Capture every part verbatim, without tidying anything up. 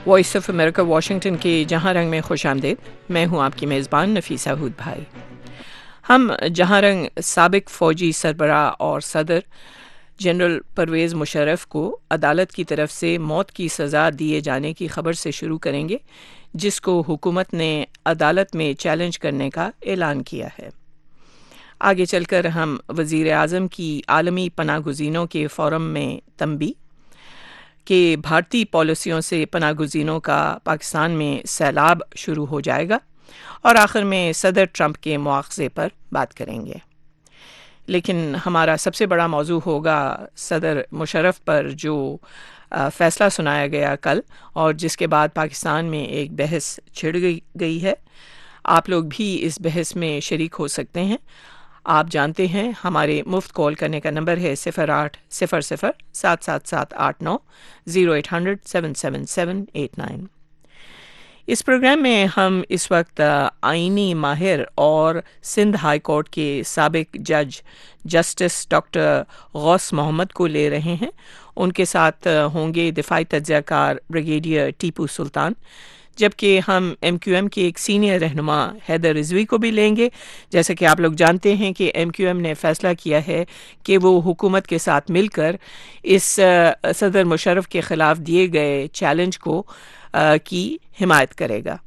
Voice of America Washington کے جہاں رنگ میں خوش آمدید. میں ہوں آپ کی میزبان نفیسہ ہود بھائی. ہم جہاں رنگ سابق فوجی سربراہ اور صدر جنرل پرویز مشرف کو عدالت کی طرف سے موت کی سزا دیے جانے کی خبر سے شروع کریں گے، جس کو حکومت نے عدالت میں چیلنج کرنے کا اعلان کیا ہے. آگے چل کر ہم وزیر اعظم کی عالمی پناہ گزینوں کے فورم میں تنبیہ کہ بھارتی پالیسیوں سے پناہ گزینوں کا پاکستان میں سیلاب شروع ہو جائے گا، اور آخر میں صدر ٹرمپ کے مواخذے پر بات کریں گے. لیکن ہمارا سب سے بڑا موضوع ہوگا صدر مشرف پر جو فیصلہ سنایا گیا کل، اور جس کے بعد پاکستان میں ایک بحث چھڑ گئی گئی ہے. آپ لوگ بھی اس بحث میں شریک ہو سکتے ہیں. آپ جانتے ہیں ہمارے مفت کال کرنے کا نمبر ہے صفر آٹھ صفر صفر سات سات سات آٹھ نو zero eight hundred seven seven seven eight nine. اس پروگرام میں ہم اس وقت آئینی ماہر اور سندھ ہائی کورٹ کے سابق جج جسٹس ڈاکٹر غوث محمد کو لے رہے ہیں. ان کے ساتھ ہوں گے دفاعی تجزیہ کار بریگیڈیئر ٹیپو سلطان، جبکہ ہم ایم کیو ایم کے ایک سینئر رہنما حیدر رضوی کو بھی لیں گے. جیسا کہ آپ لوگ جانتے ہیں کہ ایم کیو ایم نے فیصلہ کیا ہے کہ وہ حکومت کے ساتھ مل کر اس صدر مشرف کے خلاف دیے گئے چیلنج کو کی حمایت کرے گا.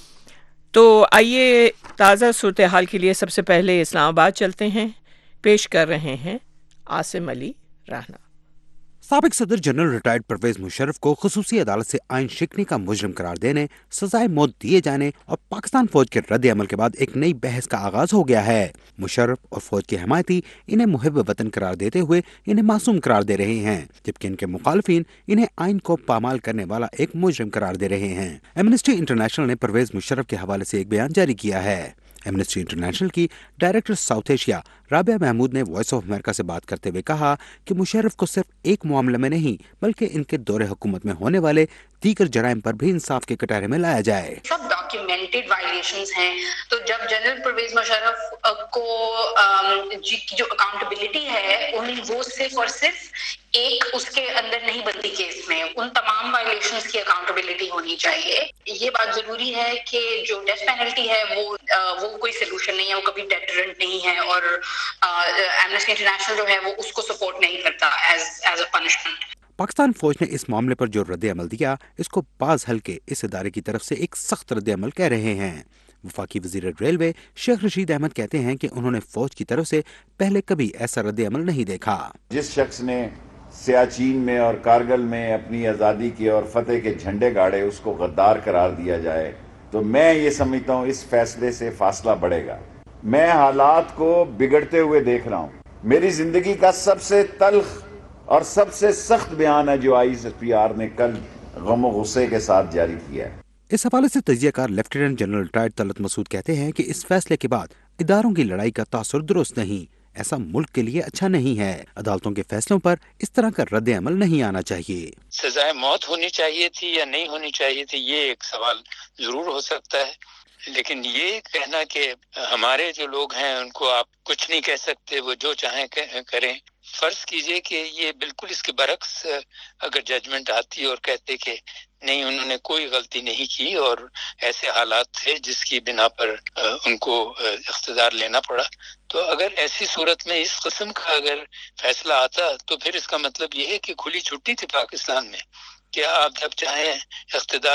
تو آئیے تازہ صورتحال کے لیے سب سے پہلے اسلام آباد چلتے ہیں. پیش کر رہے ہیں عاصم علی راہنا. سابق صدر جنرل ریٹائرڈ پرویز مشرف کو خصوصی عدالت سے آئین شکنی کا مجرم قرار دینے، سزائے موت دیے جانے اور پاکستان فوج کے رد عمل کے بعد ایک نئی بحث کا آغاز ہو گیا ہے. مشرف اور فوج کے حمایتی انہیں محب وطن قرار دیتے ہوئے انہیں معصوم قرار دے رہے ہیں، جبکہ ان کے مخالفین انہیں آئین کو پامال کرنے والا ایک مجرم قرار دے رہے ہیں. ایمنسٹی انٹرنیشنل نے پرویز مشرف کے حوالے سے ایک بیان جاری کیا ہے. ایمنسٹی انٹرنیشنل کی director South Asia Rabia Mahmood نے وائس آف امریکہ سے بات کرتے ہوئے کہا کہ مشرف کو صرف ایک معاملے میں نہیں بلکہ ان کے دور حکومت میں ہونے والے دیگر جرائم پر بھی انصاف کے کٹہرے میں لایا جائے. سب ڈاکیومنٹڈ وائلیشنز ہیں، تو جب جنرل پرویز مشرف کو جو اکاؤنٹیبلٹی ہے انہیں وہ صرف اور صرف ایک اس کے اندر نہیں بنتی کیس میں، ان تمام وائلیشنز کی اکاؤنٹیبلٹی ہونی چاہیے. یہ بات ضروری ہے کہ جو ڈیتھ پینلٹی ہے وہ وہ کوئی سلوشن نہیں ہے، وہ کبھی ڈیٹرنٹ نہیں ہے، اور ایمنسٹی انٹرنیشنل جو ہے وہ اس کو سپورٹ نہیں کرتا as as a punishment. Pakistan فوج نے اس معاملے پر جو رد عمل دیا اس کو بعض حلقے اس ادارے کی طرف سے ایک سخت رد عمل کہہ رہے ہیں. وفاقی وزیر ریلوے شیخ رشید احمد کہتے ہیں کہ انہوں نے فوج کی طرف سے پہلے کبھی ایسا رد عمل نہیں دیکھا. جس شخص نے سیاچین میں اور کارگل میں اپنی آزادی کے اور فتح کے جھنڈے گاڑے اس کو غدار قرار دیا جائے تو میں یہ سمجھتا ہوں اس فیصلے سے فاصلہ بڑھے گا. میں حالات کو بگڑتے ہوئے دیکھ رہا ہوں. میری زندگی کا سب سے تلخ اور سب سے سخت بیان ہے جو آئی ایس پی آر نے کل غم و غصے کے ساتھ جاری کیا ہے. اس حوالے سے تجزیہ کار lieutenant general retired Talat Masood کہتے ہیں کہ اس فیصلے کے بعد اداروں کی لڑائی کا تاثر درست نہیں، ایسا ملک کے لیے اچھا نہیں ہے. عدالتوں کے فیصلوں پر اس طرح کا رد عمل نہیں آنا چاہیے. سزائے موت ہونی چاہیے تھی یا نہیں ہونی چاہیے تھی، یہ ایک سوال ضرور ہو سکتا ہے، لیکن یہ کہنا کہ ہمارے جو لوگ ہیں ان کو آپ کچھ نہیں کہہ سکتے، وہ جو چاہیں کریں. فرض کیجئے کہ یہ بالکل اس کے برعکس اگر ججمنٹ آتی اور کہتے کہ نہیں انہوں نے کوئی غلطی نہیں کی اور ایسے حالات تھے جس کی بنا پر ان کو اقتدار لینا پڑا، تو اگر ایسی صورت میں اس قسم کا اگر فیصلہ آتا تو پھر اس کا مطلب یہ ہے کہ کھلی چھٹی تھی پاکستان میں، کہ آپ جب چاہیں اقتدار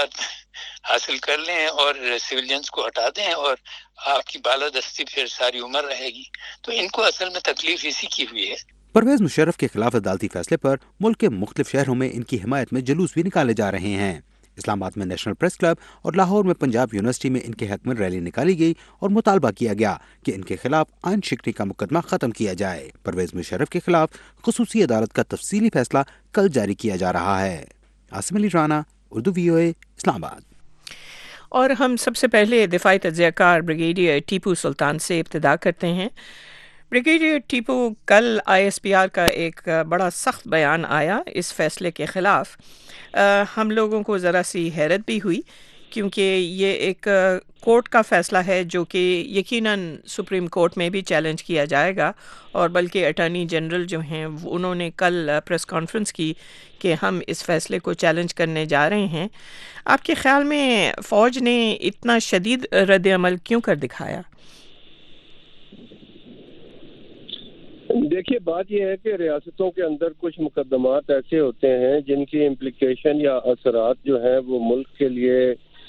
حاصل کر لیں اور سویلینز کو ہٹا دیں اور آپ کی بالادستی پھر ساری عمر رہے گی. تو ان کو اصل میں تکلیف اسی کی ہوئی ہے. پرویز مشرف کے خلاف عدالتی فیصلے پر ملک کے مختلف شہروں میں ان کی حمایت میں جلوس بھی نکالے جا رہے ہیں. اسلام آباد میں نیشنل پریس کلب اور لاہور میں پنجاب یونیورسٹی میں ان کے حق میں ریلی نکالی گئی اور مطالبہ کیا گیا کہ ان کے خلاف آئین شکنی کا مقدمہ ختم کیا جائے. پرویز مشرف کے خلاف خصوصی عدالت کا تفصیلی فیصلہ کل جاری کیا جا رہا ہے. عاصم علی رانا، اردو وی او اے، اسلام آباد. اور ہم سب سے پہلے دفاعی تجزیہ کار بریگیڈیئر ٹیپو سلطان سے ابتدا کرتے ہیں. بریگیڈیئر ٹیپو، کل آئی ایس پی آر کا ایک بڑا سخت بیان آیا اس فیصلے کے خلاف. ہم لوگوں کو ذرا سی حیرت بھی ہوئی کیونکہ یہ ایک کورٹ کا فیصلہ ہے جو کہ یقیناً سپریم کورٹ میں بھی چیلنج کیا جائے گا، اور بلکہ اٹارنی جنرل جو ہیں انہوں نے کل پریس کانفرنس کی کہ ہم اس فیصلے کو چیلنج کرنے جا رہے ہیں۔ آپ کے خیال میں فوج نے اتنا شدید رد عمل کیوں کر دکھایا؟ دیکھیے، بات یہ ہے کہ ریاستوں کے اندر کچھ مقدمات ایسے ہوتے ہیں جن کی امپلیکیشن یا اثرات جو ہیں وہ ملک کے لیے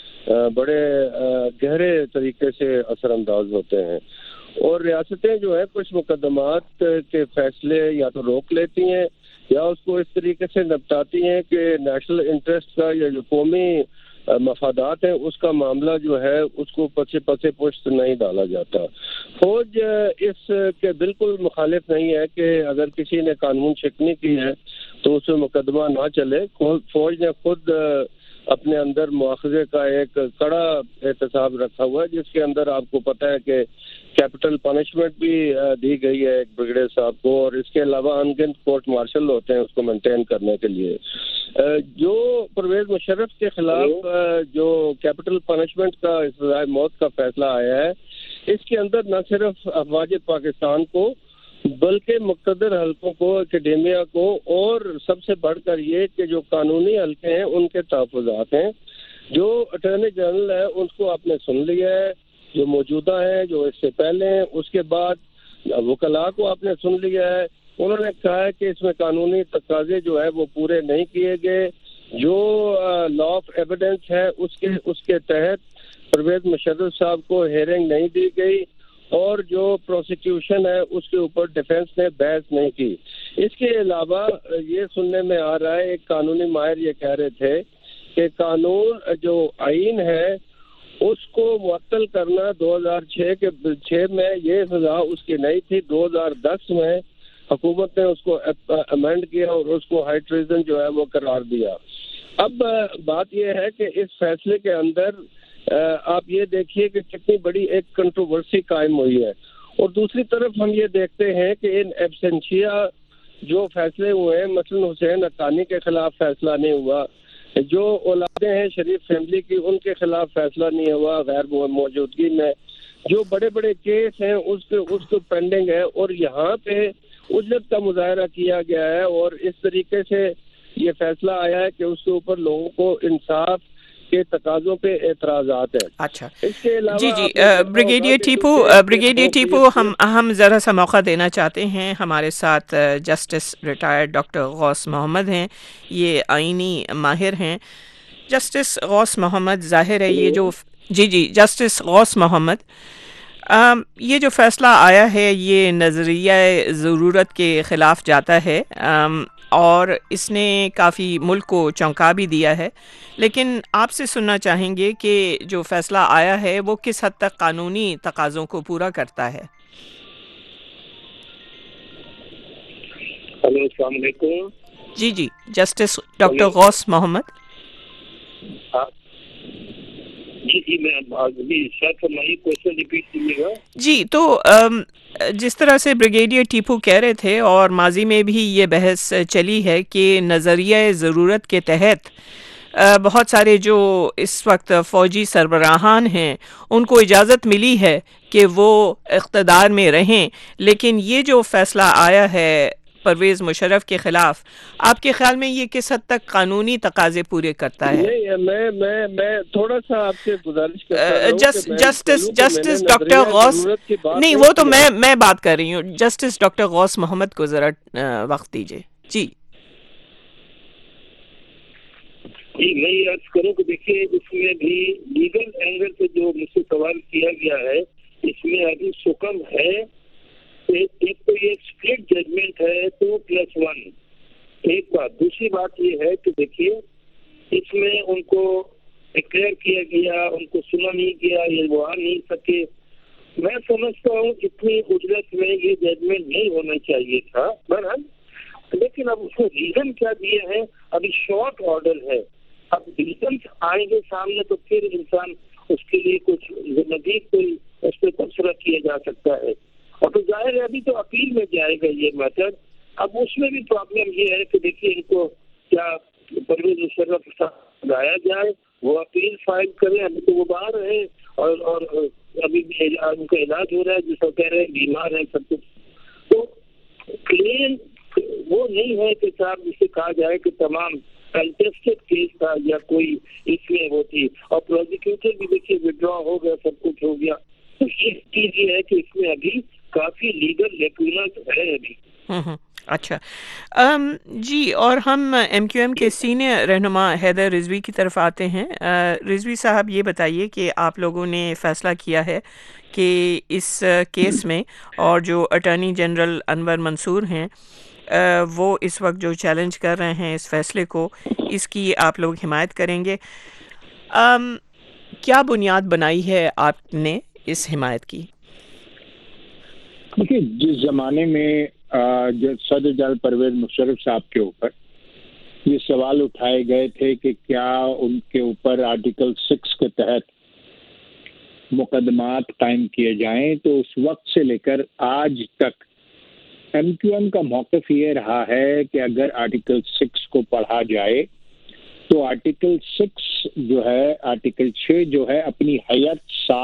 بڑے گہرے طریقے سے اثر انداز ہوتے ہیں، اور ریاستیں جو ہے کچھ مقدمات کے فیصلے یا تو روک لیتی ہیں یا اس کو اس طریقے سے نپٹاتی ہیں کہ نیشنل انٹرسٹ کا یا جو قومی مفادات ہیں اس کا معاملہ جو ہے اس کو پسے پسے پشت نہیں ڈالا جاتا۔ فوج اس کے بالکل مخالف نہیں ہے کہ اگر کسی نے قانون شکنی کی ہے تو اس میں مقدمہ نہ چلے۔ فوج نے خود اپنے اندر مواخذے کا ایک کڑا احتساب رکھا ہوا ہے، جس کے اندر آپ کو پتہ ہے کہ کیپٹل پنشمنٹ بھی دی گئی ہے ایک بریگیڈیئر صاحب کو، اور اس کے علاوہ انگنت کورٹ مارشل ہوتے ہیں اس کو مینٹین کرنے کے لیے۔ جو پرویز مشرف کے خلاف جو کیپٹل پنشمنٹ کا سزائے موت کا فیصلہ آیا ہے، اس کے اندر نہ صرف افواج پاکستان کو بلکہ مقتدر حلقوں کو، اکیڈیمیا کو، اور سب سے بڑھ کر یہ کہ جو قانونی حلقے ہیں ان کے تحفظات ہیں۔ جو اٹارنی جنرل ہے اس کو آپ نے سن لیا ہے، جو موجودہ ہیں، جو اس سے پہلے ہیں، اس کے بعد وکلاء کو آپ نے سن لیا ہے۔ انہوں نے کہا ہے کہ اس میں قانونی تقاضے جو ہے وہ پورے نہیں کیے گئے، جو لا آف ایویڈنس ہے اس کے اس کے تحت پرویز مشرف صاحب کو ہیئرنگ نہیں دی گئی، اور جو پروسیکیوشن ہے اس کے اوپر ڈیفینس نے بحث نہیں کی۔ اس کے علاوہ یہ سننے میں آ رہا ہے، ایک قانونی ماہر یہ کہہ رہے تھے کہ قانون جو آئین ہے اس کو معطل کرنا دو ہزار چھ کے چھ میں یہ سزا اس کی نہیں تھی، دو ہزار دس میں حکومت نے اس کو امینڈ کیا اور اس کو ہائی ٹریزن جو ہے وہ قرار دیا۔ اب بات یہ ہے کہ اس فیصلے کے اندر آپ یہ دیکھیے کہ کتنی بڑی ایک کنٹروورسی قائم ہوئی ہے، اور دوسری طرف ہم یہ دیکھتے ہیں کہ ان ایبسینشیا جو فیصلے ہوئے ہیں، مثلا حسین حقانی کے خلاف فیصلہ نہیں ہوا، جو اولادیں ہیں شریف فیملی کی ان کے خلاف فیصلہ نہیں ہوا غیر موجودگی میں، جو بڑے بڑے کیس ہیں اس کے اس کو پینڈنگ ہے، اور یہاں پہ اجرت کا مظاہرہ کیا گیا ہے، اور اس طریقے سے یہ فیصلہ آیا ہے کہ اس کے اوپر لوگوں کو انصاف کے تقاضوں پہ اعتراضات ہیں۔ اچھا اس کے علاوہ جی جی بریگیڈیئر ٹیپو بریگیڈیئر ٹیپو ہم ہم ذرا سا موقع دینا چاہتے ہیں۔ ہمارے ساتھ جسٹس ریٹائرڈ ڈاکٹر غوث محمد ہیں، یہ آئینی ماہر ہیں۔ جسٹس غوث محمد، ظاہر ہے یہ جو جی جی جسٹس غوث محمد آم, یہ جو فیصلہ آیا ہے یہ نظریہ ضرورت کے خلاف جاتا ہے، آم, اور اس نے کافی ملک کو چونکا بھی دیا ہے، لیکن آپ سے سننا چاہیں گے کہ جو فیصلہ آیا ہے وہ کس حد تک قانونی تقاضوں کو پورا کرتا ہے؟ ہلو، السلام علیکم۔ جی جی جسٹس ڈاکٹر غوث محمد۔ جی جی میں کوشچن ریپیٹ کیجیے گا۔ جی تو جس طرح سے بریگیڈیئر ٹیپو کہہ رہے تھے، اور ماضی میں بھی یہ بحث چلی ہے کہ نظریہ ضرورت کے تحت بہت سارے جو اس وقت فوجی سربراہان ہیں ان کو اجازت ملی ہے کہ وہ اقتدار میں رہیں، لیکن یہ جو فیصلہ آیا ہے پرویز مشرف کے خلاف، آپ کے خیال میں یہ کس حد تک قانونی تقاضے پورے کرتا ہے؟ نہیں، میں میں میں تھوڑا سا آپ سے گزارش کرتا ہوں جسٹس جسٹس ڈاکٹر غوث نہیں وہ تو میں میں بات کر رہی ہوں، جسٹس ڈاکٹر غوث محمد کو ذرا وقت دیجیے۔ جی جی میں یہ عرض کروں کہ دیکھیے اس میں بھی لیگل اینگل سے جو مجھ سے سوال کیا گیا ہے، اس میں ابھی سکم ہے، ایک تو یہ اسپلٹ ججمنٹ ہے ٹو پلس ون، ایک بات۔ دوسری بات یہ ہے کہ دیکھیے اس میں ان کو ڈکلیئر کیا گیا، ان کو سنا نہیں گیا، یہ وہ آ نہیں سکے۔ میں سمجھتا ہوں اتنی اجرت میں یہ ججمنٹ نہیں ہونا چاہیے تھا، بہرحال لیکن اب اس کو ریزن کیا دیے ہیں، ابھی شارٹ آرڈر ہے، اب ریزنس آئیں گے سامنے تو پھر انسان اس کے لیے کچھ زندگی کوئی اس پہ تبصرہ کیا جا سکتا ہے، اور تو ظاہر ہے ابھی تو اپیل میں جائے گا یہ میٹر۔ اب اس میں بھی پرابلم یہ ہے کہ دیکھیے ان کو کیا پرویز مشرف لایا جائے وہ اپیل فائل کریں. ابھی تو وہ باہر ہے اور اور ابھی ان کا علاج ہو رہا ہے، جس کو کہہ رہے ہیں بیمار ہے سب کچھ. تو کلیم وہ نہیں ہے کہ صاحب جسے کہا جائے کہ تمام کنٹیسٹڈ کیس تھا یا کوئی اس میں وہ تھی اور پروزیکیوٹر بھی دیکھیے وڈرا ہو گیا، سب کچھ ہو گیا. تو ایک چیز یہ ہے کہ اس میں ابھی کافی لیگل لیکونت ہے ابھی. اچھا ام جی، اور ہم ایم کیو ایم کے سینئر رہنما حیدر رضوی کی طرف آتے ہیں. رضوی صاحب یہ بتائیے کہ آپ لوگوں نے فیصلہ کیا ہے کہ اس کیس میں اور جو اٹارنی جنرل انور منصور ہیں وہ اس وقت جو چیلنج کر رہے ہیں اس فیصلے کو، اس کی آپ لوگ حمایت کریں گے. ام کیا بنیاد بنائی ہے آپ نے اس حمایت کی؟ دیکھیے، جس زمانے میں صدر جنرل پرویز مشرف صاحب کے اوپر یہ سوال اٹھائے گئے تھے کہ کیا ان کے اوپر آرٹیکل سکس کے تحت مقدمات قائم کیے جائیں، تو اس وقت سے لے کر آج تک ایم کیو ایم کا موقف یہ رہا ہے کہ اگر آرٹیکل سکس کو پڑھا جائے تو آرٹیکل سکس جو ہے، آرٹیکل چھ جو ہے، اپنی حیت،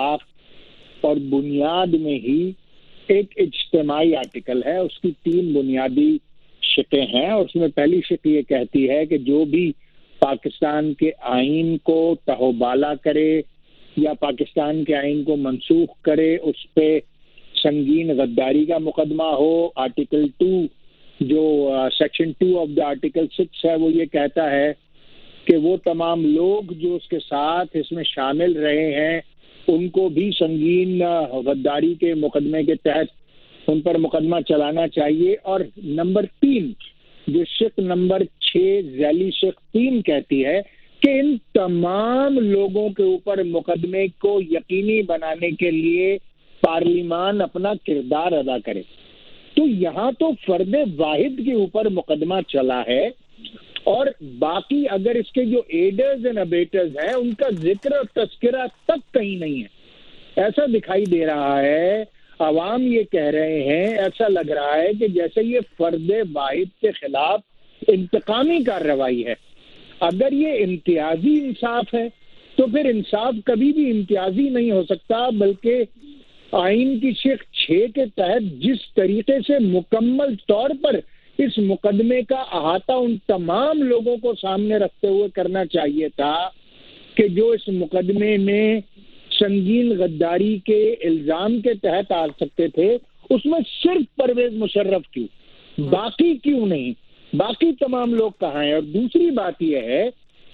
ساخت اور بنیاد میں ہی ایک اجتماعی آرٹیکل ہے. اس کی تین بنیادی شقیں ہیں، اور اس میں پہلی شق یہ کہتی ہے کہ جو بھی پاکستان کے آئین کو تہوبالا کرے یا پاکستان کے آئین کو منسوخ کرے، اس پہ سنگین غداری کا مقدمہ ہو. آرٹیکل ٹو جو section two of the article six ہے وہ یہ کہتا ہے کہ وہ تمام لوگ جو اس کے ساتھ اس میں شامل رہے ہیں ان کو بھی سنگین غداری کے مقدمے کے تحت ان پر مقدمہ چلانا چاہیے. اور نمبر تین جو شق نمبر چھ ذیلی شق تین کہتی ہے کہ ان تمام لوگوں کے اوپر مقدمے کو یقینی بنانے کے لیے پارلیمان اپنا کردار ادا کرے. تو یہاں تو فرد واحد کے اوپر مقدمہ چلا ہے، اور باقی اگر اس کے جو ایڈرز اینڈ ابیٹرز ہیں ان کا ذکر اور تذکرہ تک کہیں نہیں ہے. ایسا دکھائی دے رہا ہے، عوام یہ کہہ رہے ہیں، ایسا لگ رہا ہے کہ جیسے یہ فرد واحد کے خلاف انتقامی کارروائی ہے. اگر یہ امتیازی انصاف ہے تو پھر انصاف کبھی بھی امتیازی نہیں ہو سکتا، بلکہ آئین کی شق چھ کے تحت جس طریقے سے مکمل طور پر اس مقدمے کا احاطہ ان تمام لوگوں کو سامنے رکھتے ہوئے کرنا چاہیے تھا کہ جو اس مقدمے میں سنگین غداری کے الزام کے تحت آ سکتے تھے، اس میں صرف پرویز مشرف کیوں، باقی کیوں نہیں، باقی تمام لوگ کہاں ہیں. اور دوسری بات یہ ہے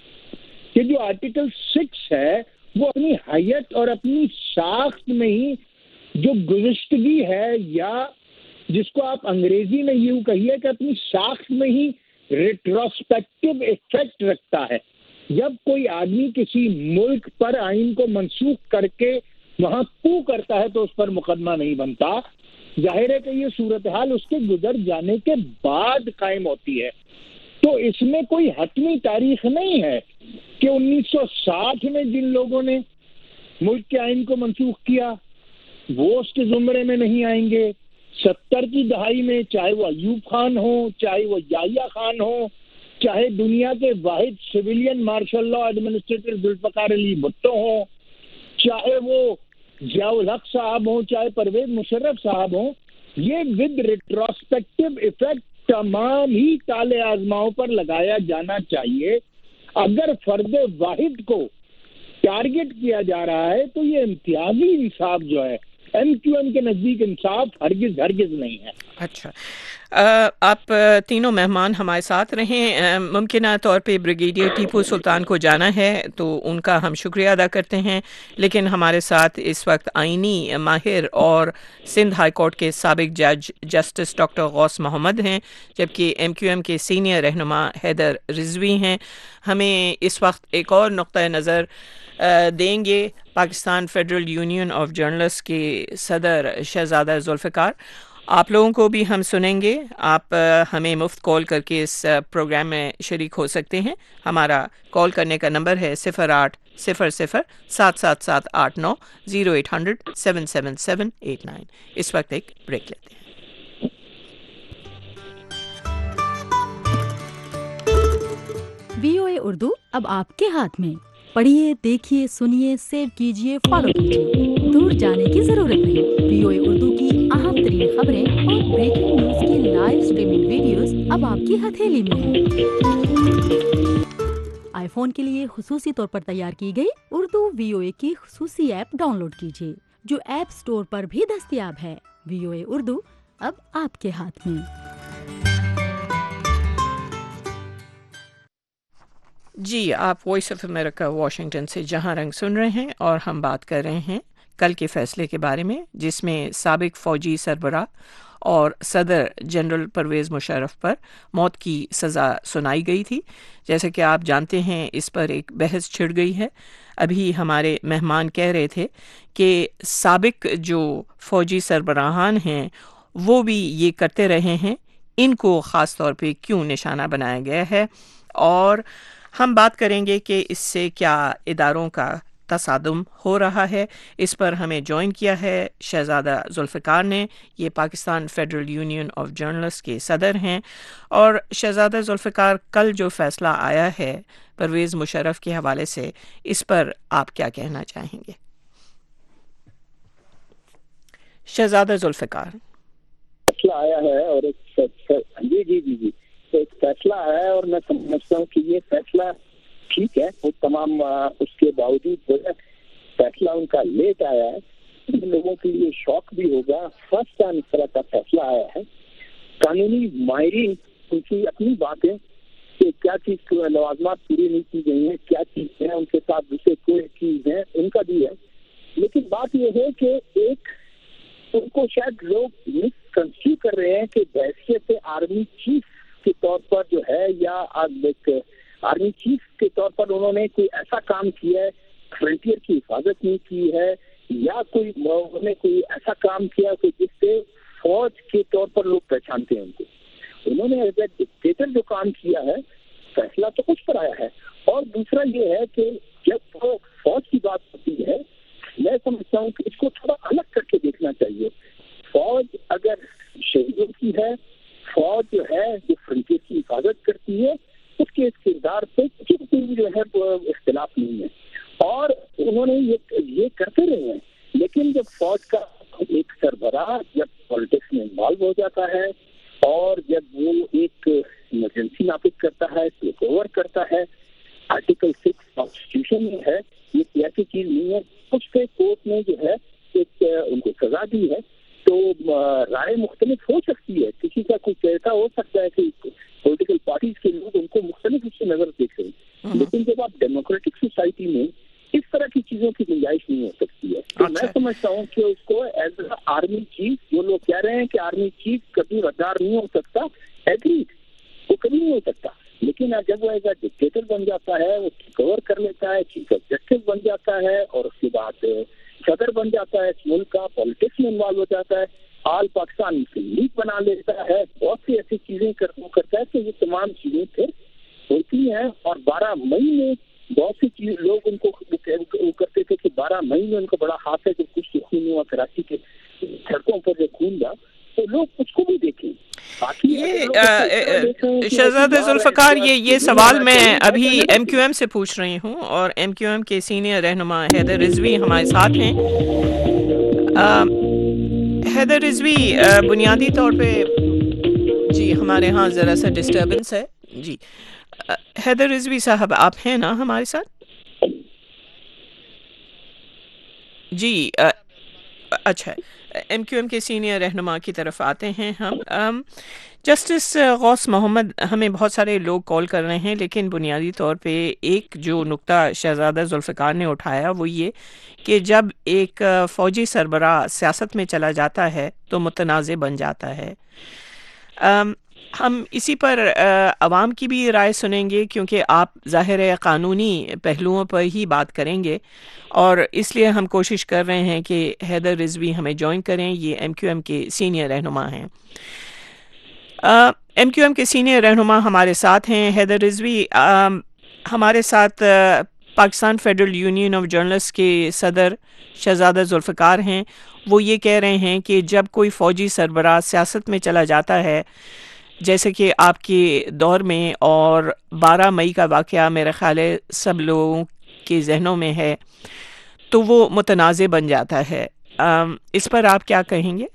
کہ جو آرٹیکل سکس ہے وہ اپنی حیت اور اپنی ساخت میں ہی جو گزشتگی ہے، یا جس کو آپ انگریزی میں یوں کہیے کہ اپنی ساخت میں ہی ریٹروسپیکٹو ایفیکٹ رکھتا ہے. جب کوئی آدمی کسی ملک پر آئین کو منسوخ کر کے وہاں کو کرتا ہے تو اس پر مقدمہ نہیں بنتا. ظاہر ہے کہ یہ صورتحال اس کے گزر جانے کے بعد قائم ہوتی ہے. تو اس میں کوئی حتمی تاریخ نہیں ہے کہ انیس سو ساٹھ میں جن لوگوں نے ملک کے آئین کو منسوخ کیا وہ اس کے زمرے میں نہیں آئیں گے. ستر کی دہائی میں چاہے وہ ایوب خان ہو، چاہے وہ یحییٰ خان ہو، چاہے دنیا کے واحد civilian martial law administrator Zulfikar Ali Bhutto ہوں، چاہے وہ ضیاء الحق صاحب ہوں، چاہے پرویز مشرف صاحب ہوں، یہ ود ریٹروسپیکٹو ایفیکٹ تمام ہی تالے آزماؤں پر لگایا جانا چاہیے. اگر فرد واحد کو ٹارگٹ کیا جا رہا ہے تو یہ امتیازی انصاف جو ہے ایم کیو ایم کے نزدیک انصاف ہرگز ہرگز نہیں ہے. اچھا، آپ تینوں مہمان ہمارے ساتھ رہیں. ممکنہ طور پہ بریگیڈیئر ٹیپو سلطان کو جانا ہے تو ان کا ہم شکریہ ادا کرتے ہیں، لیکن ہمارے ساتھ اس وقت آئینی ماہر اور سندھ ہائی کورٹ کے سابق جج جسٹس ڈاکٹر غوث محمد ہیں، جبکہ ایم کیو ایم کے سینئر رہنما حیدر رضوی ہیں. ہمیں اس وقت ایک اور نقطۂ نظر دیں گے Pakistan federal union of journalist کے صدر شہزادہ ذوالفقار. آپ لوگوں کو بھی ہم سنیں گے. آپ ہمیں مفت کال کر کے اس پروگرام میں شریک ہو سکتے ہیں. ہمارا کال کرنے کا نمبر ہے صفر آٹھ صفر صفر سات سات سات آٹھ نو zero eight hundred seven seven seven eight nine. اس وقت ایک بریک لیتے ہیں. وی او اے اردو اب آپ کے ہاتھ میں. पढ़िए, देखिए, सुनिए, सेव कीजिए, फॉलो कीजिए। दूर जाने की जरूरत नहीं। वीओए उर्दू की अहम तरीन खबरें और ब्रेकिंग न्यूज की लाइव स्ट्रीमिंग वीडियोस अब आपकी हथेली में हैं। आईफोन के लिए खुसूसी तौर पर तैयार की गई उर्दू वीओए की खुसूसी ऐप डाउनलोड कीजिए, जो ऐप स्टोर पर भी दस्तयाब है। वीओए उर्दू अब आपके हाथ में। जी, आप वॉइस ऑफ अमेरिका वाशिंगटन से जहां रंग सुन रहे हैं और हम बात कर रहे हैं कल के फैसले के बारे में, जिसमें साबिक फौजी सरबराह और सदर जनरल परवेज़ मुशर्रफ पर मौत की सज़ा सुनाई गई थी। जैसे कि आप जानते हैं, इस पर एक बहस छिड़ गई है। अभी हमारे मेहमान कह रहे थे कि साबिक जो फौजी सरबराहान हैं वो भी ये करते रहे हैं, इनको ख़ास तौर पे क्यों निशाना बनाया गया है, और हम बात करेंगे कि इससे क्या इदारों का तसादुम हो रहा है। इस पर हमें ज्वाइन किया है शहजादा जुल्फ़िकार ने। ये Pakistan federal union of journalist के सदर हैं। और शहजादा जुल्फ़िकार, कल जो फ़ैसला आया है परवेज़ मुशर्रफ के हवाले से, इस पर आप क्या कहना चाहेंगे? शहजादा जुल्फ़िकार। फैसला आया है और एक जी जी जी जी एक फैसला है और मैं समझता हूँ कि ये फैसला ठीक है। वो तमाम उसके बावजूद फैसला उनका लेट आया है, लोगों के लिए शौक भी होगा। फर्स्ट टाइम इस तरह का फैसला आया है। कानूनी माहिरीन उनकी अपनी बातें कि क्या चीज लवाजमात पूरी नहीं की गई है, क्या चीज है उनके साथ दूसरे कोई चीज है, उनका भी है। लेकिन बात यह है कि एक उनको शायद लोग मिसकंस्ट्रू कर रहे हैं कि बहैसियत से आर्मी चीफ के तौर पर जो है, या एक आर्मी चीफ के तौर पर उन्होंने कोई ऐसा काम किया है, फ्रंटियर की हिफाजत नहीं की है, या कोई उन्होंने कोई ऐसा काम किया कि जिससे फौज के तौर पर लोग पहचानते हैं उनको। उन्होंने एज ए डिक्टेटर जो काम किया है, फैसला तो कुछ पर आया है। और दूसरा ये है कि जब तो फौज की बात होती है, मैं समझता हूँ कि इसको थोड़ा अलग करके देखना चाहिए। फौज अगर शहीदों की है, फौज जो है जो फ्रंटियर की हिफाजत करती है, उसके इस किरदार पे कोई जो है इख्तिलाफ नहीं है और उन्होंने ये ये करते रहे हैं। लेकिन जब फौज का एक सरबराह जब पॉलिटिक्स में इन्वॉल्व हो जाता है और जब वो एक इमरजेंसी नाफिज करता है, टेक ओवर करता है, आर्टिकल सिक्स कॉन्स्टिट्यूशन में है, ये ऐसी चीज नहीं है। कुछ पे कोर्ट ने जो है एक उनको सजा दी है, तो राय मुख्तलिफ हो सकती है। किसी का कोई कहता हो सकता है कि पॉलिटिकल पार्टीज के लोग उनको मुख्तलिफ उससे नजर देख रहे हैं, लेकिन जब आप डेमोक्रेटिक सोसाइटी में इस तरह की चीजों की गुंजाइश नहीं हो सकती है। तो मैं समझता हूँ कि उसको एज ए आर्मी चीफ, जो लोग कह रहे हैं कि आर्मी चीफ कभी गद्दार नहीं हो सकता, एग्रीड, वो कभी नहीं हो सकता। लेकिन जब वो एज ए डिक्टेटर बन जाता है, वो कवर कर लेता है, चीफ ऑब्जेक्टिव बन जाता है और उसके बाद सदर बन जाता है, मुल्क का पॉलिटिक्स में इन्वॉल्व हो जाता है, आल पाकिस्तान मुस्लिम लीग बना लेता है, बहुत सी ऐसी चीजें कर, करता है। तो ये तमाम चीजें फिर होती हैं। और बारह मई में बहुत सी चीज लोग उनको वो करते थे कि बारह मई में उनको बड़ा हाथ है कि कुछ खून हुआ कराची के सड़कों पर जो खून था, तो लोग उसको भी देखें। ये शहजादा जुल्फ़िकार, ये ये सवाल मैं अभी एम क्यू एम से पूछ रही हूँ और एम क्यू एम के सीनियर रहनुमा हैदर रिजवी हमारे साथ हैं। हैदर रिजवी, बुनियादी तौर पे जी हमारे यहाँ ज़रा सा डिस्टर्बेंस है जी। हैदर रिजवी साहब, आप हैं ना हमारे साथ? जी आ, अच्छा, एम क्यू एम के सीनियर रहनुमा की तरफ आते हैं हम। जस्टिस गौस मोहम्मद, हमें बहुत सारे लोग कॉल कर रहे हैं, लेकिन बुनियादी तौर पे एक जो नुक्ता शहजादा जुल्फ़िकार ने उठाया वो ये कि जब एक फ़ौजी सरबराह सियासत में चला जाता है तो मुतनाज़ बन जाता है। आम, हम इसी पर आवाम की भी राय सुनेंगे, क्योंकि आप ज़ाहिर है क़ानूनी पहलुओं पर ही बात करेंगे, और इसलिए हम कोशिश कर रहे हैं कि हैदर रिजवी हमें ज्वाइन करें। ये एम क्यू एम के सीनियर रहनुमा हैं। एम क्यू एम के सीनियर रहनुमा हमारे साथ हैं। हैदर रिजवी, आ, हमारे साथ आ, Pakistan federal union of journalist के सदर शहजादा जुल्फ़िकार हैं। वो ये कह रहे हैं कि जब कोई फ़ौजी सरबराह सियासत में चला जाता है, जैसे कि आपके दौर में, और बारह मई का वाक़या मेरे ख़्याल है सब लोगों کے ذہنوں میں ہے تو وہ متنازع بن جاتا ہے. اس پر آپ کیا کہیں گے؟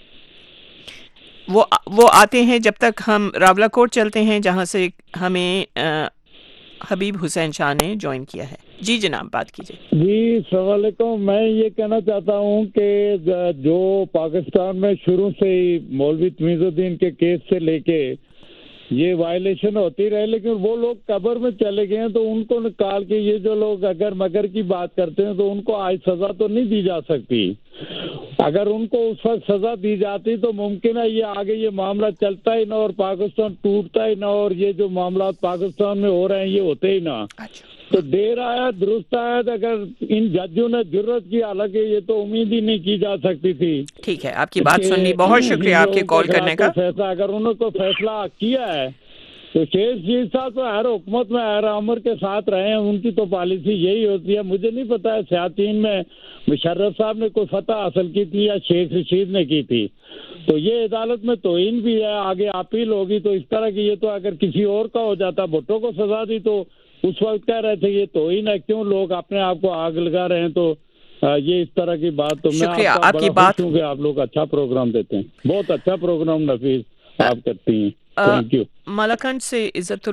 وہ وہ آتے ہیں جب تک ہم راولا کوٹ چلتے ہیں جہاں سے ہمیں حبیب حسین شاہ نے جوائن کیا ہے. جی جناب بات کیجیے. جی السلام علیکم. میں یہ کہنا چاہتا ہوں کہ جو پاکستان میں شروع سے ہی مولوی تمیز الدین کے کیس سے لے کے یہ وائلیشن ہوتی رہے، لیکن وہ لوگ قبر میں چلے گئے ہیں تو ان کو نکال کے یہ جو لوگ اگر مگر کی بات کرتے ہیں تو ان کو آج سزا تو نہیں دی جا سکتی. اگر ان کو اس وقت سزا دی جاتی تو ممکن ہے یہ آگے یہ معاملہ چلتا ہی نہ اور پاکستان ٹوٹتا ہی نہ اور یہ جو معاملات پاکستان میں ہو رہے ہیں یہ ہوتے ہی نہ. تو دیر آیا درست آیا. اگر ان ججوں نے جرت کی، حالانکہ یہ تو امید ہی نہیں کی جا سکتی تھی. ٹھیک ہے، آپ کی بات سننی، بہت شکریہ آپ کے کال کرنے کا. فیصلہ اگر انہوں کو فیصلہ کیا ہے تو شیخ جی صاحب تو ہر حکومت میں ہر عمر کے ساتھ رہے ہیں، ان کی تو پالیسی یہی ہوتی ہے. مجھے نہیں پتا ہے سیاستین میں مشرف صاحب نے کوئی فتح حاصل کی تھی یا شیخ رشید نے کی تھی، تو یہ عدالت میں توہین بھی ہے. آگے اپیل ہوگی تو اس طرح کی. یہ تو اگر کسی اور کا ہو جاتا، بھٹو کو سزا دی تو اس وقت کہہ رہے تھے یہ توہین ہے، کیوں لوگ اپنے آپ کو آگ لگا رہے ہیں. تو یہ اس طرح کی بات. تو میں آپ کی بات ہوں کہ آپ لوگ اچھا پروگرام دیتے ہیں، بہت اچھا پروگرام نفیس آپ کرتی ہیں. Thank you. مالاکنڈ سے عزت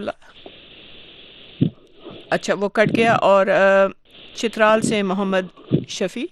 اللہ، اچھا وہ کٹ گیا. اور چترال سے محمد شفیع.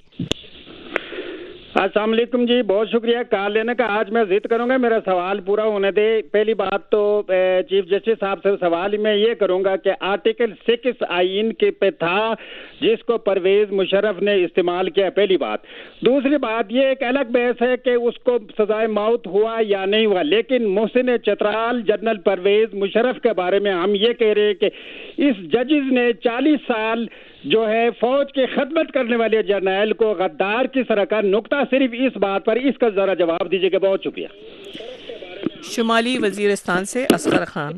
السلام علیکم جی، بہت شکریہ کال لینے کا. آج میں ضد کروں گا میرا سوال پورا ہونے دے. پہلی بات تو چیف جسٹس صاحب سے سوال میں یہ کروں گا کہ آرٹیکل سکس آئین کے پہ تھا جس کو پرویز مشرف نے استعمال کیا، پہلی بات. دوسری بات یہ ایک الگ بحث ہے کہ اس کو سزائے موت ہوا یا نہیں ہوا، لیکن محسن چترال جنرل پرویز مشرف کے بارے میں ہم یہ کہہ رہے ہیں کہ اس ججز نے چالیس سال جو ہے فوج کی خدمت کرنے والے جرنیل کو غدار کس طرح کا نقطہ صرف اس بات پر، اس کا ذرا جواب دیجیے گا. بہت شکریہ. شمالی وزیرستان سے اصغر خان.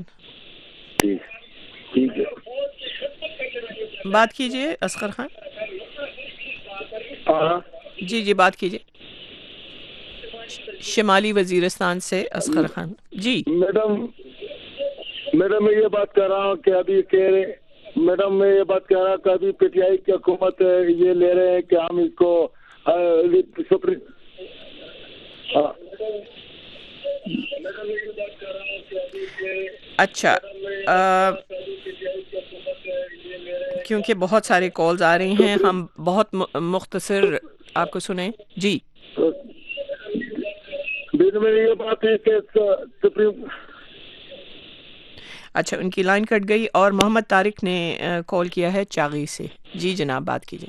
ٹھیک ہے، بات کیجیے اصغر خان. جی جی بات کیجیے. شمالی وزیرستان سے اصغر خان. جی میڈم میڈم میں یہ بات کر رہا ہوں کہ ابھی کہہ رہے میڈم میں یہ بات کہہ رہا ہوں کہ ابھی پی ٹی آئی کی حکومت یہ لے رہے ہیں کہ ہم اس کو اچھا کیونکہ بہت سارے کالز آ رہی ہیں، ہم بہت مختصر آپ کو سنیں. جی یہ بات ہے کہ سپریم اچھا ان کی لائن کٹ گئی. اور محمد طارق نے کال کیا ہے چاغی سے. جی جناب بات کیجیے.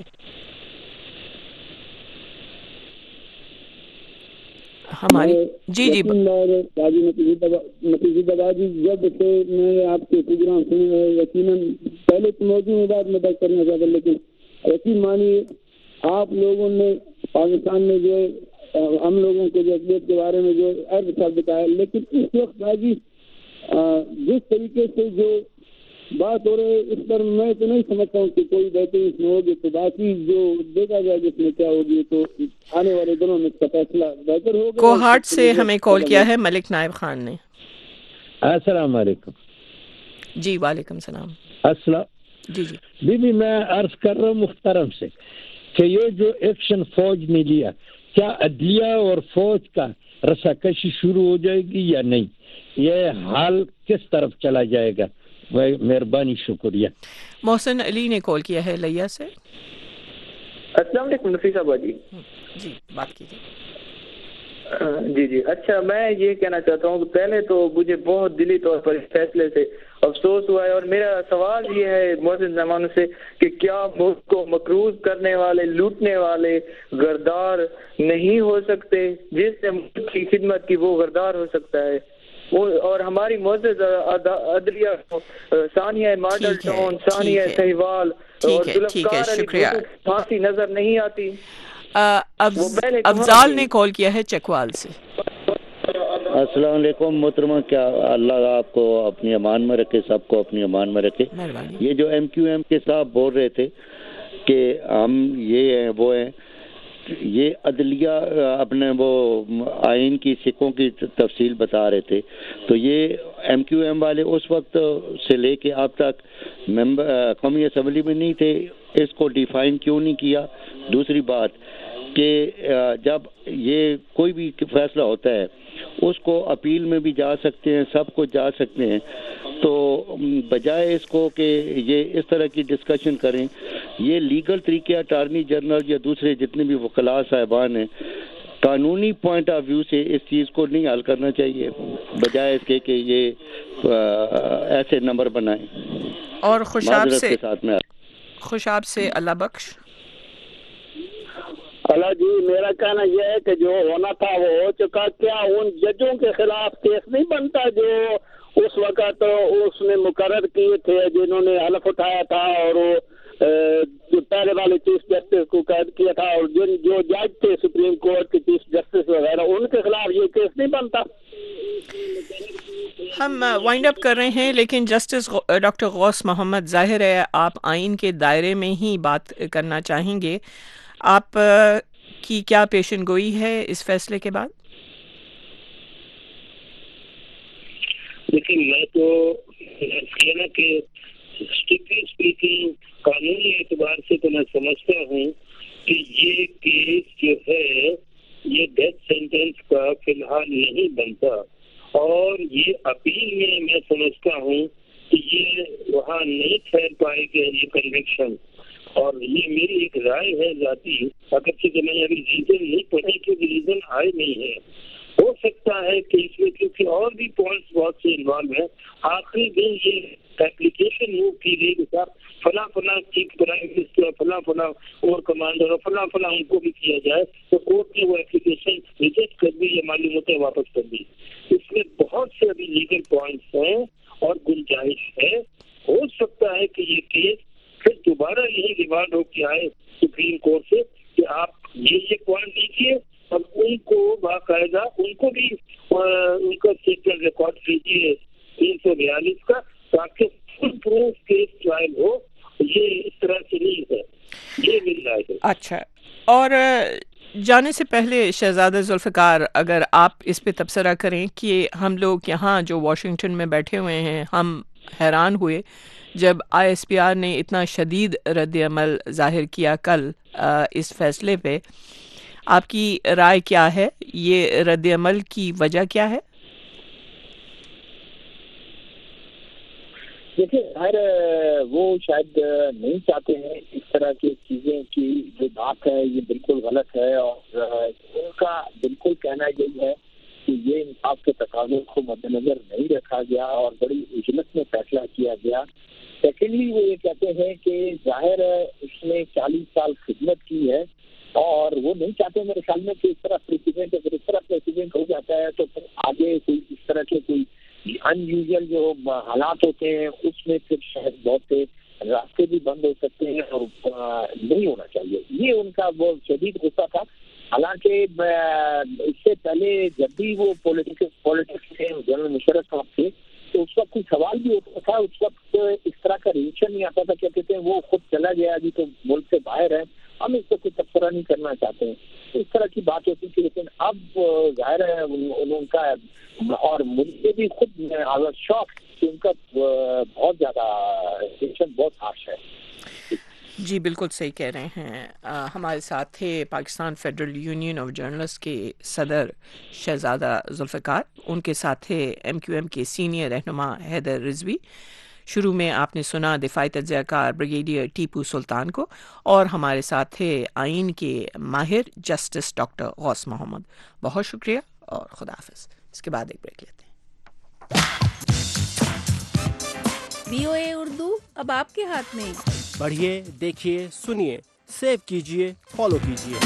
ہماری جی جی نتیجہ دبادی جب سے میں نے آپ کے پروگرام سنے یقیناً پہلے تو موضوع میں بات میں بات کرنا چاہتا، لیکن یقین مانیے آپ لوگوں نے پاکستان میں جو ہم لوگوں کو جو اقلیت کے بارے میں جو عرض کر بتایا، لیکن اس وقت باجی جس طریقے سے جو بات ہو رہی ہے اس پر میں تو نہیں سمجھتا ہوں کہ کوئی بہتری اس میں ہوگی. تو باقی جو دیکھا جائے جس میں کیا ہوگی تو آنے والے دنوں میں اس کا فیصلہ بہتر ہوگا. کوہاٹ سے ہمیں کال کیا ہے ملک نائب خان نے. السلام علیکم. جی وعلیکم السلام. السلام جی جی بی بی میں عرض کر رہا ہوں محترم سے کہ یہ جو ایکشن فوج نے لیا، کیا عدلیہ اور فوج کا رساکشی شروع ہو جائے گی یا نہیں؟ یہ حال کس طرف چلا جائے گا؟ مہربانی شکریہ. محسن علی نے کال کیا ہے لیا سے. السلام علیکم نفیس آبا جی. جی بات کیجیے. جی جی اچھا میں یہ کہنا چاہتا ہوں کہ پہلے تو مجھے بہت دلی طور پر اس فیصلے سے افسوس ہوا ہے، اور میرا سوال یہ ہے محسن زمانوں سے کہ کیا ملک کو مقروض کرنے والے، لوٹنے والے غدار نہیں ہو سکتے؟ جس نے ملک کی خدمت کی وہ غدار ہو سکتا ہے. اور ہماری معزز عدلیہ ثانیہ ماڈل ٹاؤن، ثانیہ سہیوال اور ذوالفقار علی پھانسی نظر نہیں آتی. افضال نے کال کیا ہے چکوال سے. السلام علیکم محترمہ، کیا اللہ آپ کو اپنی امان میں رکھے، سب کو اپنی امان میں رکھے. یہ جو ایم کیو ایم کے صاحب بول رہے تھے کہ ہم یہ ہیں وہ ہیں، یہ عدلیہ اپنے وہ آئین کی سکوں کی تفصیل بتا رہے تھے، تو یہ ایم کیو ایم والے اس وقت سے لے کے اب تک ممبر قومی اسمبلی میں نہیں تھے، اس کو ڈیفائن کیوں نہیں کیا؟ دوسری بات کہ جب یہ کوئی بھی فیصلہ ہوتا ہے اس کو اپیل میں بھی جا سکتے ہیں، سب کو جا سکتے ہیں، تو بجائے اس کو کہ یہ اس طرح کی ڈسکشن کریں، یہ لیگل طریقے اٹارنی جنرل یا دوسرے جتنے بھی وکلاء صاحبان ہیں قانونی پوائنٹ آف ویو سے اس چیز کو نہیں حل کرنا چاہیے، بجائے اس کے کہ یہ ایسے نمبر بنائیں۔ اور خوشاب سے ساتھ میں خوشاب سے اللہ بخش۔ اللہ جی، میرا کہنا یہ ہے کہ جو ہونا تھا وہ ہو چکا، کیا ان ججوں کے خلاف کیس نہیں بنتا جو اس وقت اس نے مقرر کیے تھے، جنہوں نے حلف اٹھایا تھا اور جو پہلے والے چیف جسٹس کو قید کیا تھا، اور جن جو جج تھے سپریم کورٹ کے چیف جسٹس وغیرہ، ان کے خلاف یہ کیس نہیں بنتا؟ ہم وائنڈ اپ کر رہے ہیں، لیکن جسٹس ڈاکٹر غوث محمد، ظاہر ہے آپ آئین کے دائرے میں ہی بات کرنا چاہیں گے، آپ کی کیا پیشن گوئی ہے اس فیصلے کے بعد؟ لیکن میں تو کہنا کہ اسٹرکٹلی اسپیکنگ قانونی اعتبار سے تو میں سمجھتا ہوں کہ یہ کیس جو ہے یہ ڈیتھ سینٹینس کا فی الحال نہیں بنتا، اور یہ اپیل میں میں سمجھتا ہوں کہ یہ وہاں نہیں ٹھہر پائے گا یہ کنوکشن، اور یہ میری ایک رائے ہے ذاتی، اگرچہ کہ میں نے ابھی ریزن نہیں پڑھے کیونکہ ریزن آئے نہیں ہے، ہو سکتا ہے کہ اس میں کیونکہ اور بھی پوائنٹس بہت سے انوالو ہیں، آخری دن یہ اپلیکیشن موو کی گئی کہ صاحب فلاں فلاں چیف پرائم منسٹر، فلاں فلاں اور کمانڈر اور فلاں فلاں ان کو بھی کیا جائے، تو کورٹ نے وہ اپلیکیشن ریجیکٹ کر دی یا معلوم ہوتا ہے واپس کر دی۔ اس میں بہت سے ابھی لیگل پوائنٹس ہیں اور گنجائش ہے، ہو سکتا ہے کہ یہ کیس پھر دوبارہ یہی ریمانڈ ہو کے آئے سپریم کورٹ سے کہ آپ یہ یہ پوائنٹ دیجیے، اور ان کو باقاعدہ ان کو بھی ان کا اسٹیٹمنٹ ریکارڈ کیجیے تین سو بیالیس کا، تاکہ فل پروف کیس ٹرائل ہو۔ یہ اس طرح سے نہیں ہے، یہ مل رہا ہے۔ اچھا، اور جانے سے پہلے شہزادہ ذوالفقار، اگر آپ اس پہ تبصرہ کریں کہ ہم لوگ یہاں جو واشنگٹن میں بیٹھے ہوئے ہیں، ہم حیران ہوئے جب آئی ایس پی آر نے اتنا شدید رد عمل ظاہر کیا کل اس فیصلے پہ، آپ کی رائے کیا ہے؟ یہ رد عمل کی وجہ کیا ہے؟ دیکھیے، ظاہر وہ شاید نہیں چاہتے ہیں اس طرح کی چیزیں کی جو بات ہے یہ بالکل غلط ہے، اور ان کا بالکل کہنا یہی ہے کہ یہ انصاف کے تقاضوں کو مد نظر نہیں رکھا گیا اور بڑی اجلت میں فیصلہ کیا گیا۔ سیکنڈلی وہ یہ کہتے ہیں کہ ظاہر اس نے چالیس سال خدمت کی ہے، اور وہ نہیں چاہتے میرے خیال میں کہ اس طرح پریسیڈنٹ اگر اس طرح پریسیڈنٹ ہو جاتا ہے تو پھر آگے کوئی اس طرح کے کوئی ان یوزل جو حالات ہوتے ہیں اس میں پھر شاید بہت سے راستے بھی بند ہو سکتے ہیں، اور نہیں ہونا چاہیے۔ یہ ان کا وہ شدید غصہ تھا۔ حالانکہ اس سے پہلے جب بھی وہ پولیٹکس پولیٹکس تھے، جنرل مشرف صاحب تھے، تو اس وقت کوئی سوال بھی ہوتا تھا، اس وقت اس طرح کا ریئیکشن نہیں آتا تھا، کہتے تھے وہ خود چلا گیا ابھی تو ملک سے باہر ہے، ہم اس کو کوئی تبصرہ نہیں کرنا چاہتے ہیں، اس طرح کی بات ہوتی تھی۔ لیکن اب ظاہر ہے ان کا، اور مجھے بھی خود شوق کہ ان کا بہت زیادہ ریئیکشن بہت ہارش ہے۔ جی بالکل صحیح کہہ رہے ہیں۔ آ, ہمارے ساتھ تھے Pakistan federal union of journalist کے صدر شہزادہ ذوالفقار، ان کے ساتھ تھے ایم کیو ایم کے سینئر رہنما حیدر رضوی۔ شروع میں آپ نے سنا دفاعی تجزیہ کار بریگیڈیئر ٹیپو سلطان کو، اور ہمارے ساتھ تھے آئین کے ماہر جسٹس ڈاکٹر غوث محمد۔ بہت شکریہ اور خدا حافظ۔ اس کے بعد ایک بریک لیتے ہیں۔ وی او اے اردو اب آپ کے ہاتھ میں، پڑھیے، دیکھیے، سنیے، سیو کیجیے، فالو کیجیے۔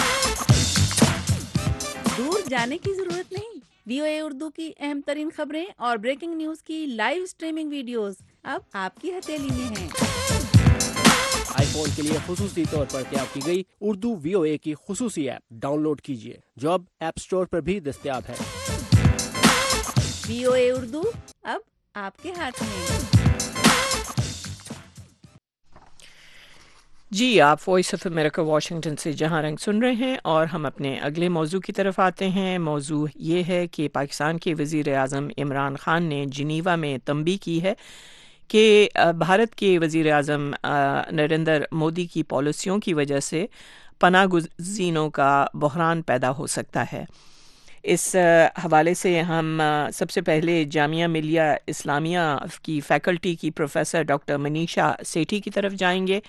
دور جانے کی ضرورت نہیں، وی او اے اردو کی اہم ترین خبریں اور بریکنگ نیوز کی لائیو سٹریمنگ ویڈیوز اب آپ کی ہتھیلی میں ہیں۔ آئی فون کے لیے خصوصی طور پر تیار کی گئی اردو وی او اے کی خصوصی ایپ ڈاؤن لوڈ کیجیے، جو اب ایپ اسٹور پر بھی دستیاب ہے۔ وی او اے اردو اب آپ کے ہاتھ میں۔ جی، آپ وائس آف امریکہ واشنگٹن سے جہاں رنگ سن رہے ہیں، اور ہم اپنے اگلے موضوع کی طرف آتے ہیں۔ موضوع یہ ہے کہ پاکستان کے وزیر اعظم عمران خان نے جنیوا میں تنبیہ کی ہے کہ بھارت کے وزیر اعظم نریندر مودی کی پالیسیوں کی وجہ سے پناہ گزینوں کا بحران پیدا ہو سکتا ہے۔ اس حوالے سے ہم سب سے پہلے جامعہ ملیہ اسلامیہ کی فیکلٹی کی پروفیسر ڈاکٹر منیشا سیٹھی کی طرف جائیں گے۔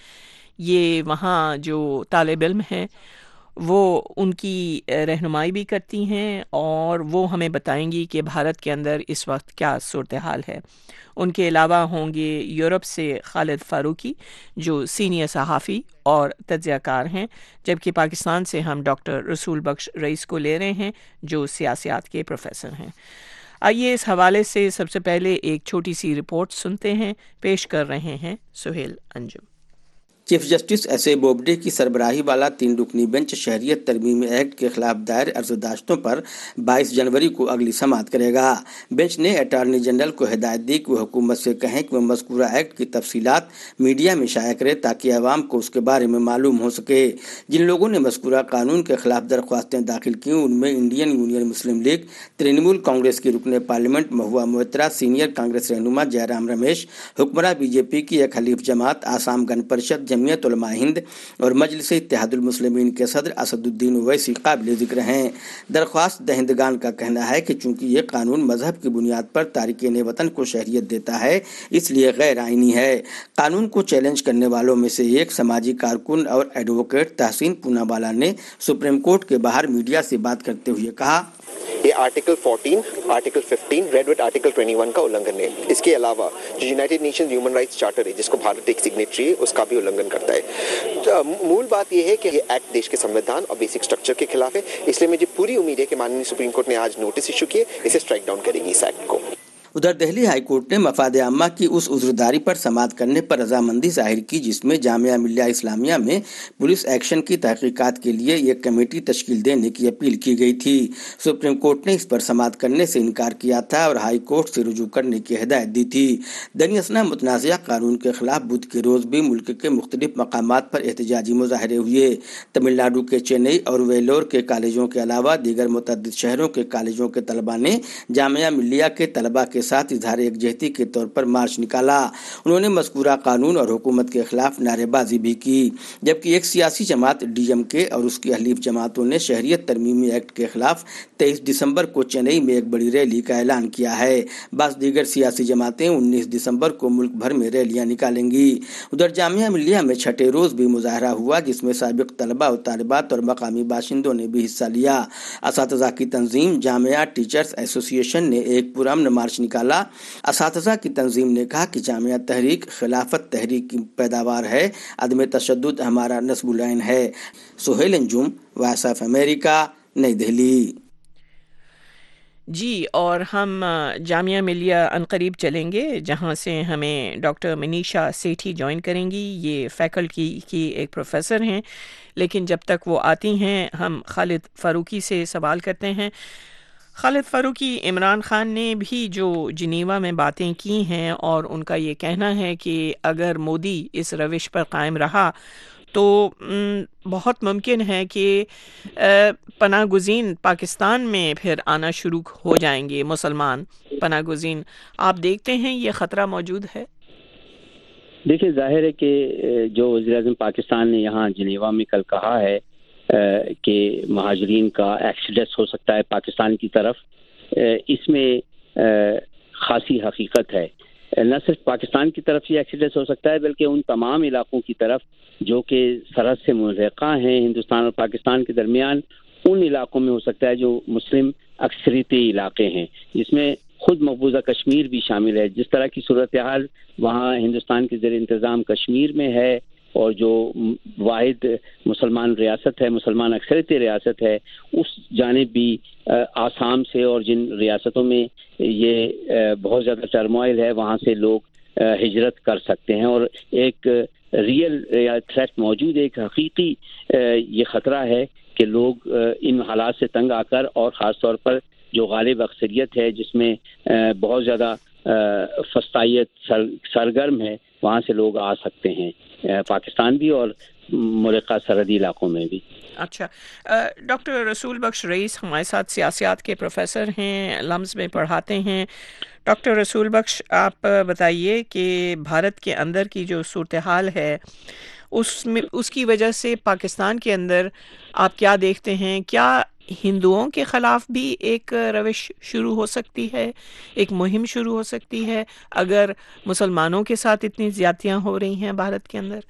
یہ وہاں جو طالب علم ہیں وہ ان کی رہنمائی بھی کرتی ہیں اور وہ ہمیں بتائیں گی کہ بھارت کے اندر اس وقت کیا صورتحال ہے۔ ان کے علاوہ ہوں گے یورپ سے خالد فاروقی جو سینئر صحافی اور تجزیہ کار ہیں، جبکہ پاکستان سے ہم ڈاکٹر رسول بخش رئیس کو لے رہے ہیں جو سیاسیات کے پروفیسر ہیں۔ آئیے اس حوالے سے سب سے پہلے ایک چھوٹی سی رپورٹ سنتے ہیں، پیش کر رہے ہیں Sohail Anjum. Chief justice S A Bobde کی سربراہی والا تین رکنی بینچ شہریت ترمیمی ایکٹ کے خلاف دائر عرضداشتوں پر بائیس جنوری کو اگلی سماعت کرے گا۔ بینچ نے اٹارنی جنرل کو ہدایت دی کہ وہ حکومت سے کہیں کہ وہ مذکورہ ایکٹ کی تفصیلات میڈیا میں شائع کرے تاکہ عوام کو اس کے بارے میں معلوم ہو سکے۔ جن لوگوں نے مذکورہ قانون کے خلاف درخواستیں داخل کی ان میں انڈین یونین مسلم لیگ، ترنمول کانگریس کی رکن پارلیمنٹ مہوا موئترا، سینئر کانگریس رہنما جے رام رمیش، حکمراں بی جے پی کی ایک حلیف جماعت آسام گن پرشد، جمعیت علماء ہند اور مجلس اتحاد المسلمین کے صدر اسد الدین اویسی قابل ذکر ہیں۔ درخواست دہندگان کا کہنا ہے کہ چونکہ یہ قانون مذہب کی بنیاد پر تارکین وطن کو شہریت دیتا ہے اس لیے غیر آئینی ہے۔ قانون کو چیلنج کرنے والوں میں سے ایک سماجی کارکن اور ایڈوکیٹ تحسین پوناوالا نے سپریم کورٹ کے باہر میڈیا سے بات کرتے ہوئے کہا، یہ article fourteen, article fifteen, read with article twenty one کا النگھن ہے۔ اس کے علاوہ جو United Nations human rights charter ہے جس کو بھارت ایک سگنیٹری ہے اس کا بھی النگھن کرتا ہے۔ مول بات یہ ہے کہ یہ ایکٹ دیش کے سمویدھان اور بیسک سٹرکچر کے خلاف ہے، اس لیے مجھے پوری امید ہے کہ ماننی سپریم کورٹ نے آج نوٹس ایشو کیے، اسے اسٹرائک ڈاؤن کرے گی اس ایکٹ کو۔ ادھر دہلی ہائی کورٹ نے مفاد عامہ کی اس عذرداری پر سماعت کرنے پر رضامندی ظاہر کی جس میں جامعہ ملیہ اسلامیہ میں پولیس ایکشن کی تحقیقات کے لیے ایک کمیٹی تشکیل دینے کی اپیل کی گئی تھی۔ سپریم کورٹ نے اس پر سماعت کرنے سے انکار کیا تھا اور ہائی کورٹ سے رجوع کرنے کی ہدایت دی تھی۔ دریں اثنا متنازعہ قانون کے خلاف بدھ کے روز بھی ملک کے مختلف مقامات پر احتجاجی مظاہرے ہوئے۔ تمل ناڈو کے چنئی اور ویلور کے کالجوں کے علاوہ دیگر متعدد شہروں کے کالجوں کے طلباء نے جامعہ ملیہ کے طلباء کے ساتھ اظہار یکجہتی کے طور پر مارچ نکالا۔ انہوں نے مذکورہ قانون اور حکومت کے خلاف نعرے بازی بھی کی، جبکہ ایک سیاسی جماعت ڈی ایم کے اور اس کی حلیف جماعتوں نے شہریت ترمیمی ایکٹ کے خلاف تیئیس دسمبر کو چنئی میں ایک بڑی ریلی کا اعلان کیا ہے۔ بعض دیگر سیاسی جماعتیں انیس دسمبر کو ملک بھر میں ریلیاں نکالیں گی۔ ادھر جامعہ ملیہ میں چھٹے روز بھی مظاہرہ ہوا جس میں سابق طلباء و طالبات اور مقامی باشندوں نے بھی حصہ لیا۔ اساتذہ کی تنظیم جامعہ ٹیچرز ایسوسی ایشن نے ایک پرامن مارچ نکالا۔ اساتذہ کی تنظیم نے کہا کہ جامعہ تحریک خلافت تحریک کی پیداوار ہے، عدم تشدد ہمارا نصب العین ہے۔ Sohail Anjum, Voice of America, نئی دہلی۔ جی، اور ہم جامعہ ملیہ عنقریب چلیں گے جہاں سے ہمیں ڈاکٹر منیشا سیٹھی جوائن کریں گی۔ یہ فیکلٹی کی ایک پروفیسر ہیں، لیکن جب تک وہ آتی ہیں ہم خالد فاروقی سے سوال کرتے ہیں۔ خالد فاروقی، عمران خان نے بھی جو جنیوا میں باتیں کی ہیں اور ان کا یہ کہنا ہے کہ اگر مودی اس روش پر قائم رہا تو بہت ممکن ہے کہ پناہ گزین پاکستان میں پھر آنا شروع ہو جائیں گے، مسلمان پناہ گزین۔ آپ دیکھتے ہیں یہ خطرہ موجود ہے؟ دیکھیے، ظاہر ہے کہ جو وزیر اعظم پاکستان نے یہاں جنیوا میں کل کہا ہے کہ مہاجرین کا ایکسیڈس ہو سکتا ہے پاکستان کی طرف، اس میں خاصی حقیقت ہے۔ نہ صرف پاکستان کی طرف یہ ایکسیڈس ہو سکتا ہے بلکہ ان تمام علاقوں کی طرف جو کہ سرحد سے ملحقہ ہیں ہندوستان اور پاکستان کے درمیان، ان علاقوں میں ہو سکتا ہے جو مسلم اکثریتی علاقے ہیں، جس میں خود مقبوضہ کشمیر بھی شامل ہے۔ جس طرح کی صورتحال وہاں ہندوستان کے زیر انتظام کشمیر میں ہے اور جو واحد مسلمان ریاست ہے، مسلمان اکثریتی ریاست ہے، اس جانب بھی آسام سے اور جن ریاستوں میں یہ بہت زیادہ ٹرموائل ہے وہاں سے لوگ ہجرت کر سکتے ہیں، اور ایک ریئل تھریٹ موجود ہے، ایک حقیقی یہ خطرہ ہے کہ لوگ ان حالات سے تنگ آ کر، اور خاص طور پر جو غالب اکثریت ہے جس میں بہت زیادہ فسطائیت سرگرم ہے، وہاں سے لوگ آ سکتے ہیں، پاکستان بھی اور ملکہ سرحدی علاقوں میں بھی۔ اچھا، ڈاکٹر رسول بخش رئیس ہمارے ساتھ سیاسیات کے پروفیسر ہیں، لمز میں پڑھاتے ہیں. ڈاکٹر رسول بخش، آپ بتائیے کہ بھارت کے اندر کی جو صورتحال ہے اس میں اس کی وجہ سے پاکستان کے اندر آپ کیا دیکھتے ہیں؟ کیا ہندوؤں کے خلاف بھی ایک روش شروع ہو سکتی ہے، ایک مہم شروع ہو سکتی ہے اگر مسلمانوں کے ساتھ اتنی زیادتیاں ہو رہی ہیں بھارت کے اندر؟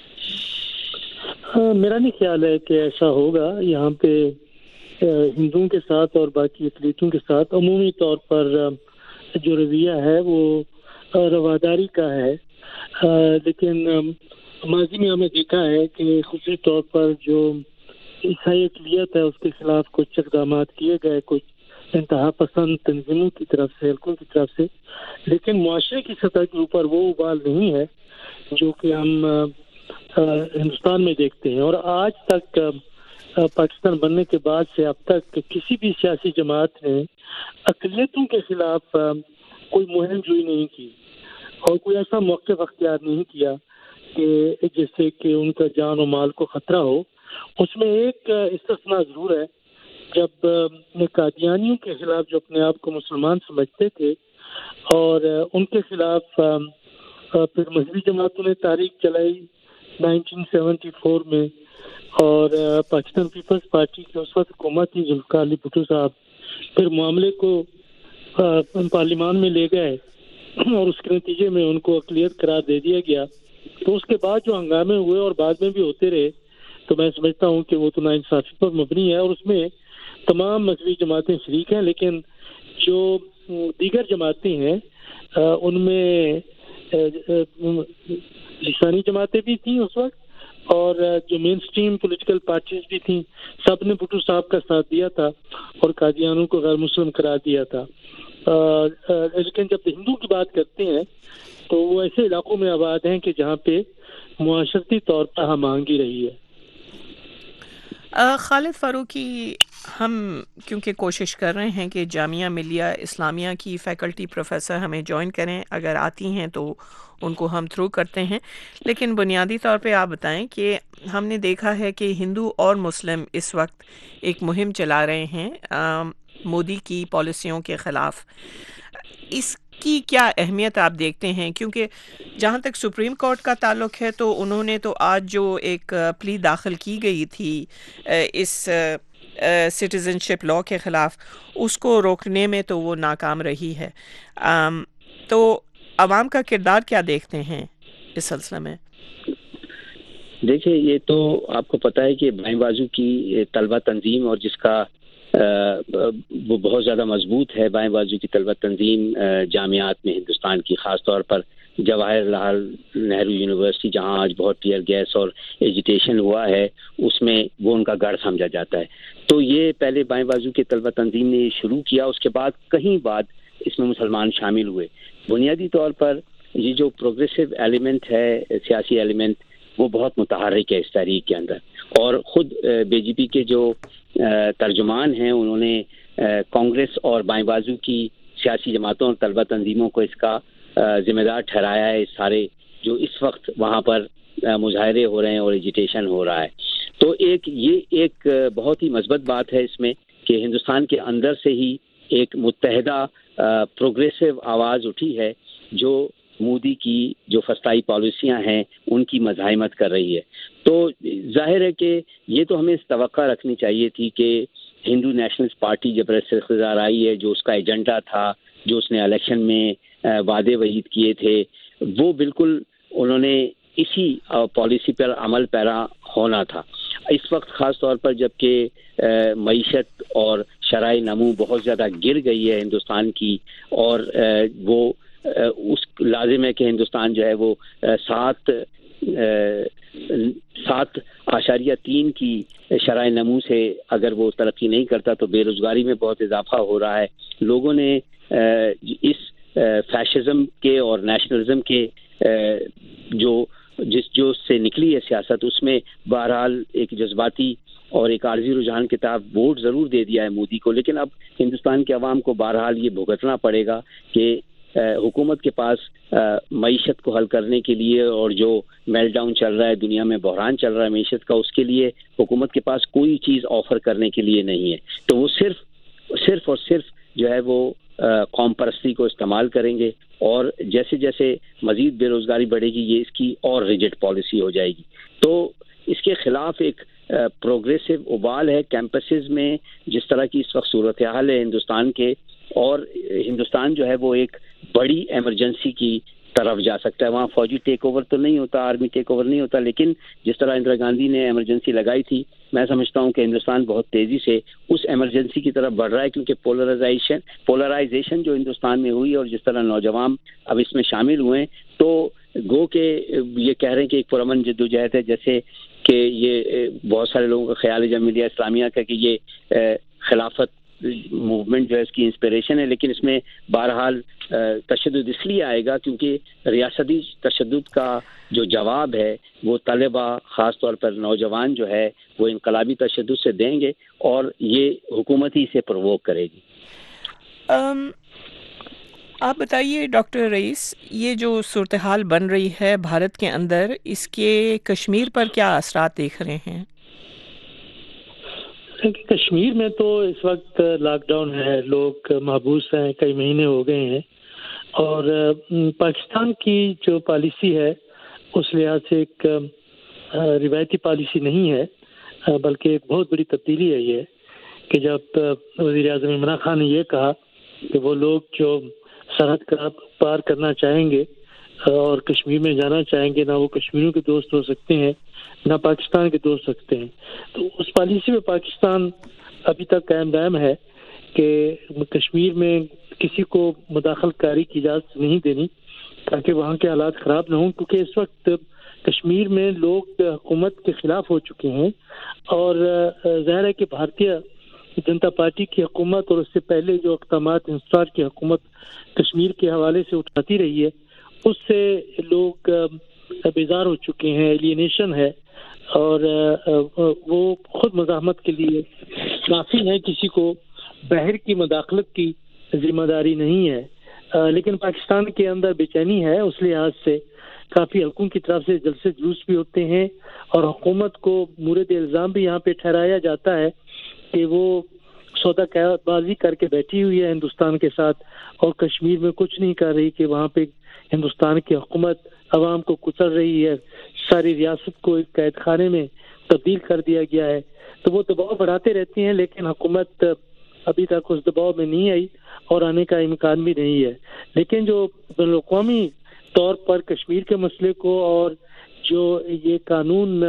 ہاں، میرا نہیں خیال ہے کہ ایسا ہوگا. یہاں پہ ہندوؤں کے ساتھ اور باقی اقلیتوں کے ساتھ عمومی طور پر جو رویہ ہے وہ رواداری کا ہے، لیکن ماضی میں ہمیں دیکھا ہے کہ خصوصی طور پر جو عیسائی اقلیت ہے اس کے خلاف کچھ اقدامات کیے گئے، کچھ انتہا پسند تنظیموں کی طرف سے، حلقوں کی طرف سے، لیکن معاشرے کی سطح کے اوپر وہ ابال نہیں ہے جو کہ ہم ہندوستان میں دیکھتے ہیں. اور آج تک پاکستان بننے کے بعد سے اب تک کسی بھی سیاسی جماعت نے اقلیتوں کے خلاف کوئی مہم جوئی نہیں کی اور کوئی ایسا موقف اختیار نہیں کیا کہ جس سے کہ ان کا جان و مال کو خطرہ ہو. اس میں ایک استثناء ضرور ہے، جب قادیانیوں کے خلاف جو اپنے آپ کو مسلمان سمجھتے تھے اور ان کے خلاف پھر مذہبی جماعتوں نے تحریک چلائی نائنٹین سیونٹی فور میں، اور پاکستان پیپلز پارٹی کی اس وقت حکومت تھی ذوالفقار علی بھٹو صاحب، پھر معاملے کو پارلیمان میں لے گئے اور اس کے نتیجے میں ان کو اقلیت قرار دے دیا گیا. تو اس کے بعد جو ہنگامے ہوئے اور بعد میں بھی ہوتے رہے، تو میں سمجھتا ہوں کہ وہ تو ناانصافی پر مبنی ہے اور اس میں تمام مذہبی جماعتیں شریک ہیں، لیکن جو دیگر جماعتیں ہیں ان میں لسانی جماعتیں بھی تھیں اس وقت، اور جو مین سٹریم پولیٹیکل پارٹیز بھی تھیں، سب نے بھٹو صاحب کا ساتھ دیا تھا اور قادیانوں کو غیر مسلم قرار دیا تھا. لیکن جب ہندو کی بات کرتے ہیں تو وہ ایسے علاقوں میں آباد ہیں کہ جہاں پہ معاشرتی طور پر ہم آہنگی رہی ہے. خالد فاروقی، ہم کیونکہ کوشش کر رہے ہیں کہ جامعہ ملیہ اسلامیہ کی فیکلٹی پروفیسر ہمیں جوائن کریں، اگر آتی ہیں تو ان کو ہم تھرو کرتے ہیں، لیکن بنیادی طور پہ آپ بتائیں کہ ہم نے دیکھا ہے کہ ہندو اور مسلم اس وقت ایک مہم چلا رہے ہیں مودی کی پالیسیوں کے خلاف. اس کی کیا اہمیت آپ دیکھتے ہیں؟ کیونکہ جہاں تک سپریم کورٹ کا تعلق ہے تو انہوں نے تو آج جو ایک پلی داخل کی گئی تھی اس سٹیزن شپ لاء کے خلاف، اس کو روکنے میں تو وہ ناکام رہی ہے. تو عوام کا کردار کیا دیکھتے ہیں اس سلسلے میں؟ دیکھیں، یہ تو آپ کو پتہ ہے کہ بائیں بازو کی طلبہ تنظیم اور جس کا وہ بہت زیادہ مضبوط ہے، بائیں بازو کی طلبہ تنظیم جامعات میں ہندوستان کی، خاص طور پر جواہر لال نہرو یونیورسٹی جہاں آج بہت ٹیئر گیس اور ایجیٹیشن ہوا ہے، اس میں وہ ان کا گڑھ سمجھا جاتا ہے. تو یہ پہلے بائیں بازو کی طلبہ تنظیم نے یہ شروع کیا، اس کے بعد کہیں بعد اس میں مسلمان شامل ہوئے. بنیادی طور پر یہ جو پروگریسو ایلیمنٹ ہے، سیاسی ایلیمنٹ، وہ بہت متحرک ہے اس تحریک کے اندر. اور خود بی جے پی کے جو ترجمان ہیں انہوں نے کانگریس اور بائیں بازو کی سیاسی جماعتوں اور طلبہ تنظیموں کو اس کا ذمہ دار ٹھہرایا ہے، اس سارے جو اس وقت وہاں پر مظاہرے ہو رہے ہیں اور ایجیٹیشن ہو رہا ہے. تو ایک یہ ایک بہت ہی مثبت بات ہے اس میں کہ ہندوستان کے اندر سے ہی ایک متحدہ پروگریسو آواز اٹھی ہے جو مودی کی جو فسطائی پالیسیاں ہیں ان کی مزاحمت کر رہی ہے. تو ظاہر ہے کہ یہ تو ہمیں توقع رکھنی چاہیے تھی کہ ہندو نیشنلسٹ پارٹی جب اقتدار آئی ہے، جو اس کا ایجنڈا تھا، جو اس نے الیکشن میں وعدے وعید کیے تھے، وہ بالکل انہوں نے اسی پالیسی پر عمل پیرا ہونا تھا. اس وقت خاص طور پر جب کہ معیشت اور شرائع نمو بہت زیادہ گر گئی ہے ہندوستان کی، اور وہ اس لازم ہے کہ ہندوستان جو ہے وہ سات سات اشاریہ تین کی شرائع نمو سے اگر وہ ترقی نہیں کرتا تو بے روزگاری میں بہت اضافہ ہو رہا ہے. لوگوں نے اس فیشزم کے اور نیشنلزم کے جو جس جو سے نکلی ہے سیاست، اس میں بہرحال ایک جذباتی اور ایک عارضی رجحان کے تحت ووٹ ضرور دے دیا ہے مودی کو، لیکن اب ہندوستان کے عوام کو بہرحال یہ بھگتنا پڑے گا کہ حکومت کے پاس معیشت کو حل کرنے کے لیے اور جو میلٹ ڈاؤن چل رہا ہے دنیا میں، بحران چل رہا ہے معیشت کا، اس کے لیے حکومت کے پاس کوئی چیز آفر کرنے کے لیے نہیں ہے. تو وہ صرف صرف اور صرف جو ہے وہ قوم پرستی کو استعمال کریں گے، اور جیسے جیسے مزید بے روزگاری بڑھے گی یہ اس کی اور ریجڈ پالیسی ہو جائے گی. تو اس کے خلاف ایک پروگریسو ابال ہے کیمپسز میں، جس طرح کی اس وقت صورتحال ہے ہندوستان کے، اور ہندوستان جو ہے وہ ایک بڑی ایمرجنسی کی طرف جا سکتا ہے. وہاں فوجی ٹیک اوور تو نہیں ہوتا، آرمی ٹیک اوور نہیں ہوتا، لیکن جس طرح اندرا گاندھی نے ایمرجنسی لگائی تھی، میں سمجھتا ہوں کہ ہندوستان بہت تیزی سے اس ایمرجنسی کی طرف بڑھ رہا ہے، کیونکہ پولرائزیشن پولرائزیشن جو ہندوستان میں ہوئی اور جس طرح نوجوان اب اس میں شامل ہوئے، تو گو کہ یہ کہہ رہے ہیں کہ ایک پرامن جدوجہد ہے، جیسے کہ یہ بہت سارے لوگوں کا خیال ہے جمہوریہ اسلامیہ کا کہ یہ خلافت موومنٹ جو ہے اس کی انسپریشن ہے، لیکن اس میں بہرحال تشدد اس لیے آئے گا کیونکہ ریاستی تشدد کا جو جواب ہے وہ طلبہ خاص طور پر نوجوان جو ہے وہ انقلابی تشدد سے دیں گے، اور یہ حکومت ہی سے پرووک کرے گی. um, آپ بتائیے ڈاکٹر رئیس، یہ جو صورتحال بن رہی ہے بھارت کے اندر، اس کے کشمیر پر کیا اثرات دیکھ رہے ہیں؟ کشمیر میں تو اس وقت لاک ڈاؤن ہے، لوگ محبوس ہیں، کئی مہینے ہو گئے ہیں، اور پاکستان کی جو پالیسی ہے اس لحاظ سے ایک روایتی پالیسی نہیں ہے، بلکہ ایک بہت بڑی تبدیلی ہے یہ کہ جب وزیر اعظم عمران خان نے یہ کہا کہ وہ لوگ جو سرحد کا پار کرنا چاہیں گے اور کشمیر میں جانا چاہیں گے، نہ وہ کشمیریوں کے دوست ہو سکتے ہیں نہ پاکستان کے دوست سکتے ہیں. تو اس پالیسی میں پاکستان ابھی تک قائم دائم ہے کہ کشمیر میں کسی کو مداخلت کاری کی اجازت نہیں دینی تاکہ وہاں کے حالات خراب نہ ہوں، کیونکہ اس وقت کشمیر میں لوگ حکومت کے خلاف ہو چکے ہیں، اور ظاہر ہے کہ بھارتیہ جنتا پارٹی کی حکومت اور اس سے پہلے جو اقدامات ہندوستان کی حکومت کشمیر کے حوالے سے اٹھاتی رہی ہے اس سے لوگ بیزار ہو چکے ہیں، ایلینیشن ہے، اور وہ خود مزاحمت کے لیے کافی ہے، کسی کو باہر کی مداخلت کی ذمہ داری نہیں ہے. لیکن پاکستان کے اندر بے چینی ہے، اس لحاظ سے کافی حلقوں کی طرف سے جلسے جلوس بھی ہوتے ہیں، اور حکومت کو مورد الزام بھی یہاں پہ ٹھہرایا جاتا ہے کہ وہ سودا بازی کر کے بیٹھی ہوئی ہے ہندوستان کے ساتھ، اور کشمیر میں کچھ نہیں کر رہی، کہ وہاں پہ ہندوستان کی حکومت عوام کو کچل رہی ہے، ساری ریاست کو ایک قید خانے میں تبدیل کر دیا گیا ہے. تو وہ دباؤ بڑھاتے رہتی ہیں، لیکن حکومت ابھی تک اس دباؤ میں نہیں آئی اور آنے کا امکان بھی نہیں ہے. لیکن جو بین الاقوامی طور پر کشمیر کے مسئلے کو اور جو یہ قانون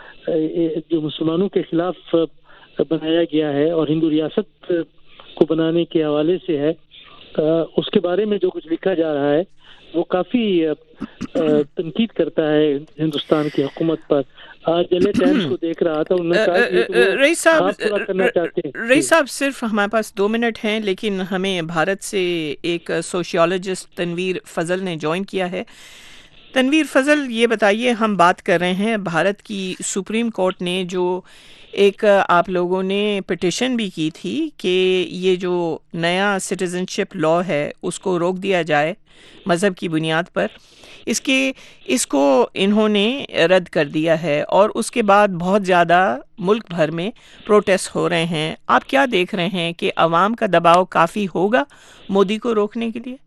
جو مسلمانوں کے خلاف بنایا گیا ہے اور ہندو ریاست کو بنانے کے حوالے سے ہے، اس کے بارے میں جو کچھ لکھا جا رہا ہے وہ کافی تنقید کرتا ہے ہندوستان کی حکومت پر. آج ڈیلی ٹائمز کو دیکھ رہا تھا، انہوں نے کہا کہ رئیس صاحب پورا کرنا چاہتے ہیں. رئیس صاحب صرف ہمارے پاس دو منٹ ہیں، لیکن ہمیں بھارت سے ایک سوشیولوجسٹ تنویر فضل نے جوائن کیا ہے. تنویر فضل، یہ بتائیے، ہم بات کر رہے ہیں بھارت کی سپریم کورٹ نے جو ایک آپ لوگوں نے پٹیشن بھی کی تھی کہ یہ جو نیا سٹیزن شپ لا ہے اس کو روک دیا جائے مذہب کی بنیاد پر، اس کے اس کو انہوں نے رد کر دیا ہے، اور اس کے بعد بہت زیادہ ملک بھر میں پروٹیسٹ ہو رہے ہیں. آپ کیا دیکھ رہے ہیں کہ عوام کا دباؤ کافی ہوگا مودی کو روکنے کے لیے؟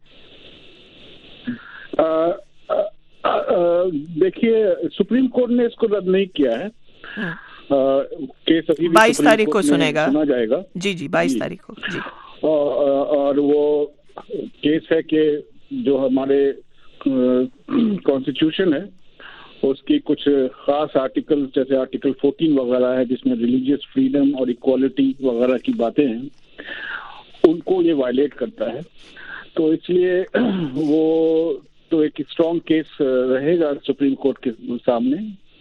دیکھیے، سپریم کورٹ نے اس کو رد نہیں کیا ہے، کیس ابھی بائیس تاریخ کو سنے گا سنا جائے گا. جی جی بائیس تاریخ کو. جی اور وہ کیس ہے کہ جو ہمارے کانسٹیٹیوشن ہے اس کی کچھ خاص آرٹیکل جیسے آرٹیکل فورٹین وغیرہ ہے جس میں ریلیجیس فریڈم اور ایکوالٹی وغیرہ کی باتیں ہیں، ان کو یہ وائلیٹ کرتا ہے. تو اس لیے وہ تو ایک اسٹرانگ کیس رہے گا سپریم کورٹ کے سامنے.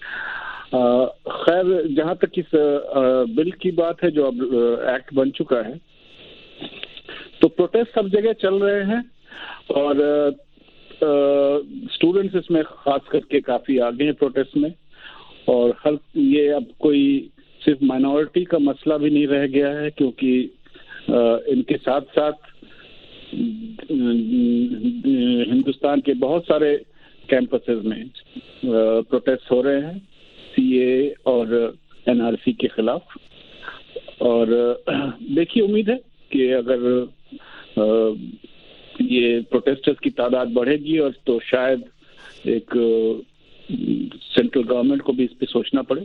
خیر، جہاں تک اس بل کی بات ہے جو اب ایکٹ بن چکا ہے، تو پروٹیسٹ سب جگہ چل رہے ہیں، اور اسٹوڈنٹس اس میں خاص کر کے کافی آگے ہیں پروٹیسٹ میں. اور ہر یہ اب کوئی صرف مائنورٹی کا مسئلہ بھی نہیں رہ گیا ہے، کیونکہ ان کے ساتھ ساتھ ہندوستان کے بہت سارے کیمپسز میں پروٹیسٹ ہو رہے ہیں سی اے اور این آر سی کے خلاف. اور دیکھیے امید ہے کہ اگر یہ پروٹیسٹرز کی تعداد بڑھے گی اور تو شاید ایک سینٹرل گورنمنٹ کو بھی اس پہ سوچنا پڑے.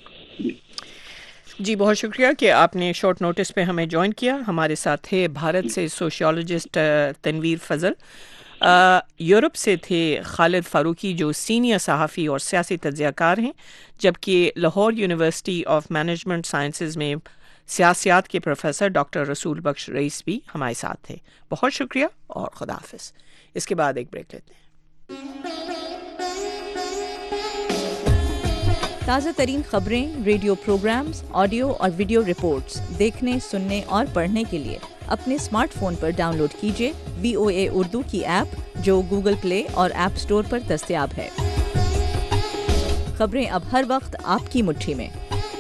جی بہت شکریہ کہ آپ نے شارٹ نوٹس پہ ہمیں جوائن کیا. ہمارے ساتھ تھے بھارت سے سوشیولوجسٹ تنویر فضل, یورپ سے تھے خالد فاروقی جو سینئر صحافی اور سیاسی تجزیہ کار ہیں, جبکہ Lahore university of management sciences میں سیاسیات کے پروفیسر ڈاکٹر رسول بخش رئیس بھی ہمارے ساتھ تھے. بہت شکریہ اور خدا حافظ. اس کے بعد ایک بریک لیتے ہیں. تازہ ترین خبریں, ریڈیو پروگرامز, آڈیو اور ویڈیو رپورٹس دیکھنے, سننے اور پڑھنے کے لیے اپنے اسمارٹ فون پر ڈاؤن لوڈ کیجیے وی او اے اردو کی ایپ جو گوگل پلے اور ایپ اسٹور پر دستیاب ہے. خبریں اب ہر وقت آپ کی مٹھی میں.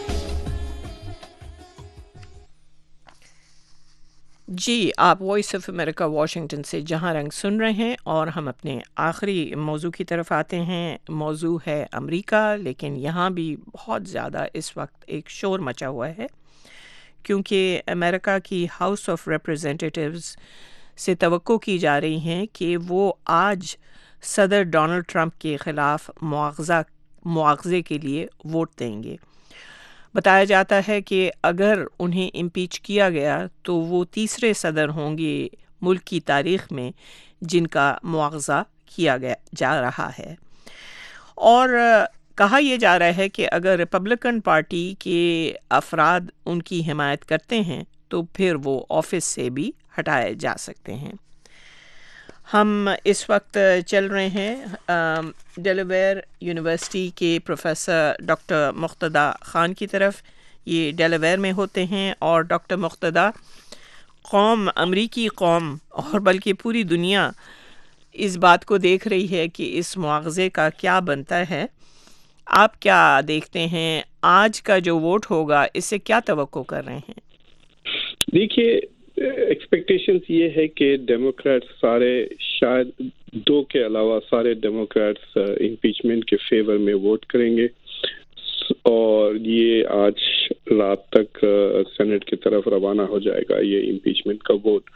جی آپ وائس آف امریکہ واشنگٹن سے جہاں رنگ سن رہے ہیں اور ہم اپنے آخری موضوع کی طرف آتے ہیں. موضوع ہے امریکہ, لیکن یہاں بھی بہت زیادہ اس وقت ایک شور مچا ہوا ہے کیونکہ امریکہ کی ہاؤس آف ریپریزنٹیٹیوز سے توقع کی جا رہی ہیں کہ وہ آج صدر ڈونلڈ ٹرمپ کے خلاف مواخذہ مواخذے کے لیے ووٹ دیں گے. بتایا جاتا ہے کہ اگر انہیں امپیچ کیا گیا تو وہ تیسرے صدر ہوں گے ملک کی تاریخ میں جن کا مواخذہ کیا گیا جا رہا ہے. اور کہا یہ جا رہا ہے کہ اگر ریپبلکن پارٹی کے افراد ان کی حمایت کرتے ہیں تو پھر وہ آفس سے بھی ہٹائے جا سکتے ہیں. ہم اس وقت چل رہے ہیں ڈیلاویئر یونیورسٹی کے پروفیسر ڈاکٹر مقتدیٰ خان کی طرف. یہ ڈیلاویئر میں ہوتے ہیں اور ڈاکٹر مقتدیٰ, قوم امریکی قوم اور بلکہ پوری دنیا اس بات کو دیکھ رہی ہے کہ اس مواخذے کا کیا بنتا ہے. آپ کیا دیکھتے ہیں, آج کا جو ووٹ ہوگا اس سے کیا توقع کر رہے ہیں؟ دیکھیے ایکسپیکٹیشنز یہ ہے کہ ڈیموکریٹس سارے, شاید دو کے علاوہ سارے ڈیموکریٹس امپیچمنٹ کے فیور میں ووٹ کریں گے اور یہ آج رات تک سینٹ کی طرف روانہ ہو جائے گا یہ امپیچمنٹ کا ووٹ.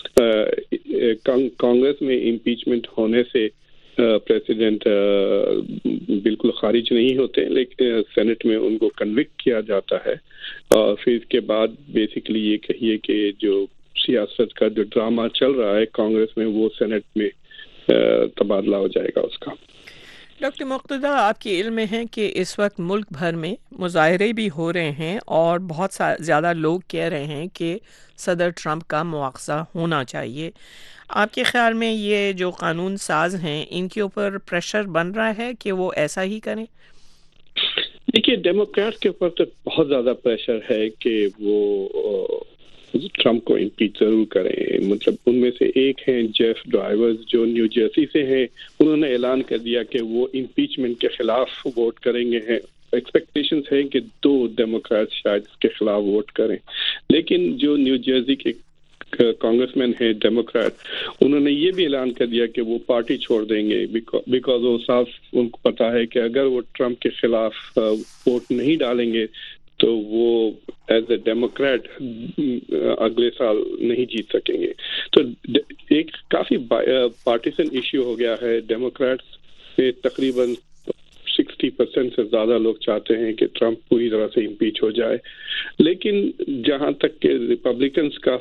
کانگریس میں امپیچمنٹ ہونے سے پریزیڈنٹ بالکل خارج نہیں ہوتے, لیکن سینٹ میں ان کو کنوکٹ کیا جاتا ہے اور پھر اس کے بعد بیسیکلی یہ کہیے کہ جو سیاست کا جو ڈرامہ چل رہا ہے کانگریس میں وہ سینٹ میں تبادلہ ہو جائے گا اس کا. ڈاکٹر مقتدیٰ, آپ کے علم میں ہے کہ اس وقت ملک بھر میں مظاہرے بھی ہو رہے ہیں اور بہت زیادہ لوگ کہہ رہے ہیں کہ صدر ٹرمپ کا مواخذہ ہونا چاہیے. آپ کے خیال میں یہ جو قانون ساز ہیں ان کے اوپر پریشر بن رہا ہے کہ وہ ایسا ہی کریں؟ دیکھیے ڈیموکریٹ کے اوپر تو بہت زیادہ پریشر ہے کہ وہ ٹرمپ کو امپیچ ضرور کریں. مطلب ان میں سے ایک ہیں جیف ڈرائیورز جو نیو جرسی سے ہیں, انہوں نے اعلان کر دیا کہ وہ امپیچمنٹ کے خلاف ووٹ کریں گے. ہیں ایکسپیکٹیشنز ہیں کہ دو ڈیموکریٹ شاید اس کے خلاف ووٹ کریں, لیکن جو نیو جرسی کے کانگریس مین ہیں ڈیموکریٹ, انہوں نے یہ بھی اعلان کر دیا کہ وہ پارٹی چھوڑ دیں گے بیکاز وہ صاف ان کو پتا ہے کہ اگر وہ ٹرمپ کے خلاف ووٹ نہیں ڈالیں گے تو وہ ایز اے ڈیموکریٹ اگلے سال نہیں جیت سکیں گے. تو ایک کافی پارٹیسن ایشو ہو گیا ہے. ڈیموکریٹس میں تقریباً سکسٹی پرسینٹ سے زیادہ لوگ چاہتے ہیں کہ ٹرمپ پوری طرح سے امپیچ ہو جائے, لیکن جہاں تک کہ ریپبلکنس کا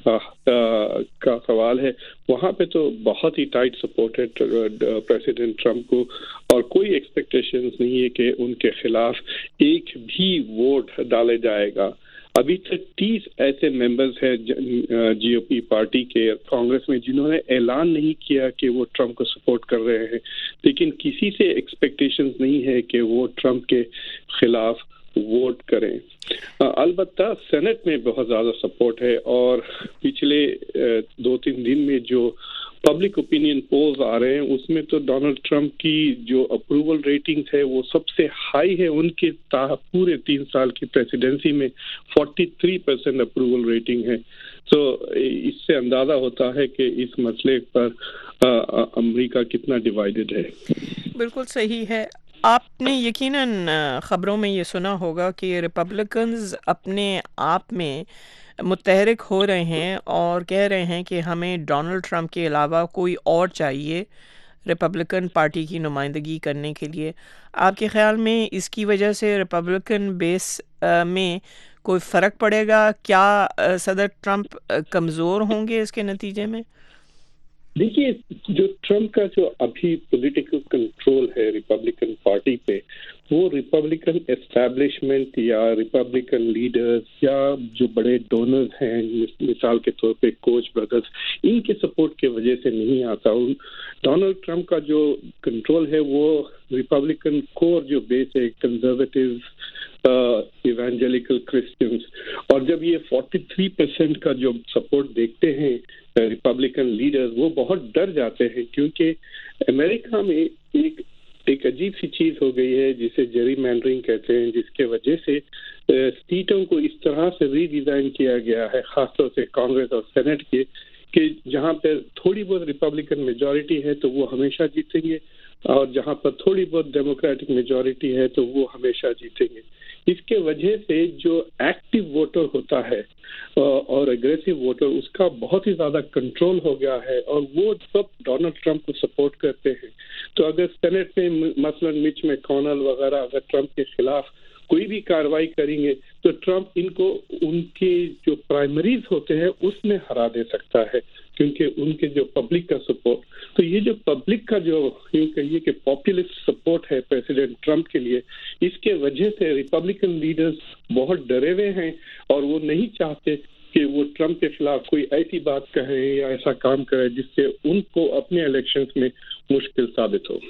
کا سوال ہے وہاں پہ تو بہت ہی ٹائٹ سپورٹ ہے پریزیڈنٹ ٹرمپ کو, اور کوئی ایکسپیکٹیشنز نہیں ہے کہ ان کے خلاف ایک بھی ووٹ ڈالے جائے گا. ابھی تک تیس ایسے ممبرز ہیں جی او پی پارٹی کے کانگریس میں جنہوں نے اعلان نہیں کیا کہ وہ ٹرمپ کو سپورٹ کر رہے ہیں, لیکن کسی سے ایکسپیکٹیشنز نہیں ہے کہ وہ ٹرمپ کے خلاف ووٹ کریں. البتہ سینٹ میں بہت زیادہ سپورٹ ہے, اور پچھلے دو تین دن میں جو پبلک اوپینین پولز آ رہے ہیں اس میں تو ڈونلڈ ٹرمپ کی جو اپروول ریٹنگز ہے وہ سب سے ہائی ہے. ان کے پورے تین سال کی پریسیڈنسی میں forty three percent approval rating ہے. तो इससे अंदाजा होता है कि इस मसले पर अमेरिका कितना डिवाइडेड है। बिल्कुल सही है। आपने यकीनन ख़बरों में ये सुना होगा कि रिपब्लिकन्स अपने आप में मुतहरिक हो रहे हैं और कह रहे हैं कि हमें डोनाल्ड ट्रंप के अलावा कोई और चाहिए रिपब्लिकन पार्टी की नुमाइंदगी करने के लिए। आपके ख़्याल में इसकी वजह से रिपब्लिकन बेस में कोई फ़र्क पड़ेगा? क्या सदर ट्रंप कमज़ोर होंगे इसके नतीजे में? देखिए, जो ट्रम्प का जो अभी पॉलिटिकल कंट्रोल है रिपब्लिकन पार्टी पे, वो रिपब्लिकन एस्टैब्लिशमेंट या रिपब्लिकन लीडर्स या जो बड़े डोनर्स हैं, मिसाल के तौर पे कोच ब्रदर्स, इनके सपोर्ट के वजह से नहीं आता। डोनाल्ड ट्रम्प का जो कंट्रोल है वो रिपब्लिकन कोर जो बेस है, कंजर्वेटिव इवेंजेलिकल क्रिश्चियंस, और जब ये तैंतालीस परसेंट का जो सपोर्ट देखते हैं रिपब्लिकन लीडर्स, वो बहुत डर जाते हैं, क्योंकि अमेरिका में एक एक अजीब सी चीज हो गई है जिसे जेरीमैंडरिंग कहते हैं, जिसके वजह से सीटों को इस तरह से रीडिजाइन किया गया है, खासतौर से कांग्रेस और सेनेट के, कि जहां पर थोड़ी बहुत रिपब्लिकन मेजॉरिटी है तो वो हमेशा जीतेंगे, और जहां पर थोड़ी बहुत डेमोक्रेटिक मेजॉरिटी है तो वो हमेशा जीतेंगे। इसके वजह से जो एक्टिव वोटर होता है और एग्रेसिव वोटर, उसका बहुत ही ज्यादा कंट्रोल हो गया है, और वो सब डोनाल्ड ट्रंप को सपोर्ट करते हैं। तो अगर सेनेट में मसलन मिच मैकॉनल वगैरह अगर ट्रंप के खिलाफ कोई भी कार्रवाई करेंगे तो ट्रंप इनको उनके जो प्राइमरीज होते हैं उसमें हरा दे सकता है, क्योंकि उनके जो पब्लिक का सपोर्ट, तो ये जो पब्लिक का जो यूं कहिए कि पॉपुलिस्ट सपोर्ट है प्रेसिडेंट ट्रंप के लिए, इसके वजह से रिपब्लिकन लीडर्स बहुत डरे हुए हैं और वो नहीं चाहते कि वो ट्रंप के खिलाफ कोई ऐसी बात कहे या ऐसा काम करे जिससे उनको अपने इलेक्शंस में मुश्किल साबित हो।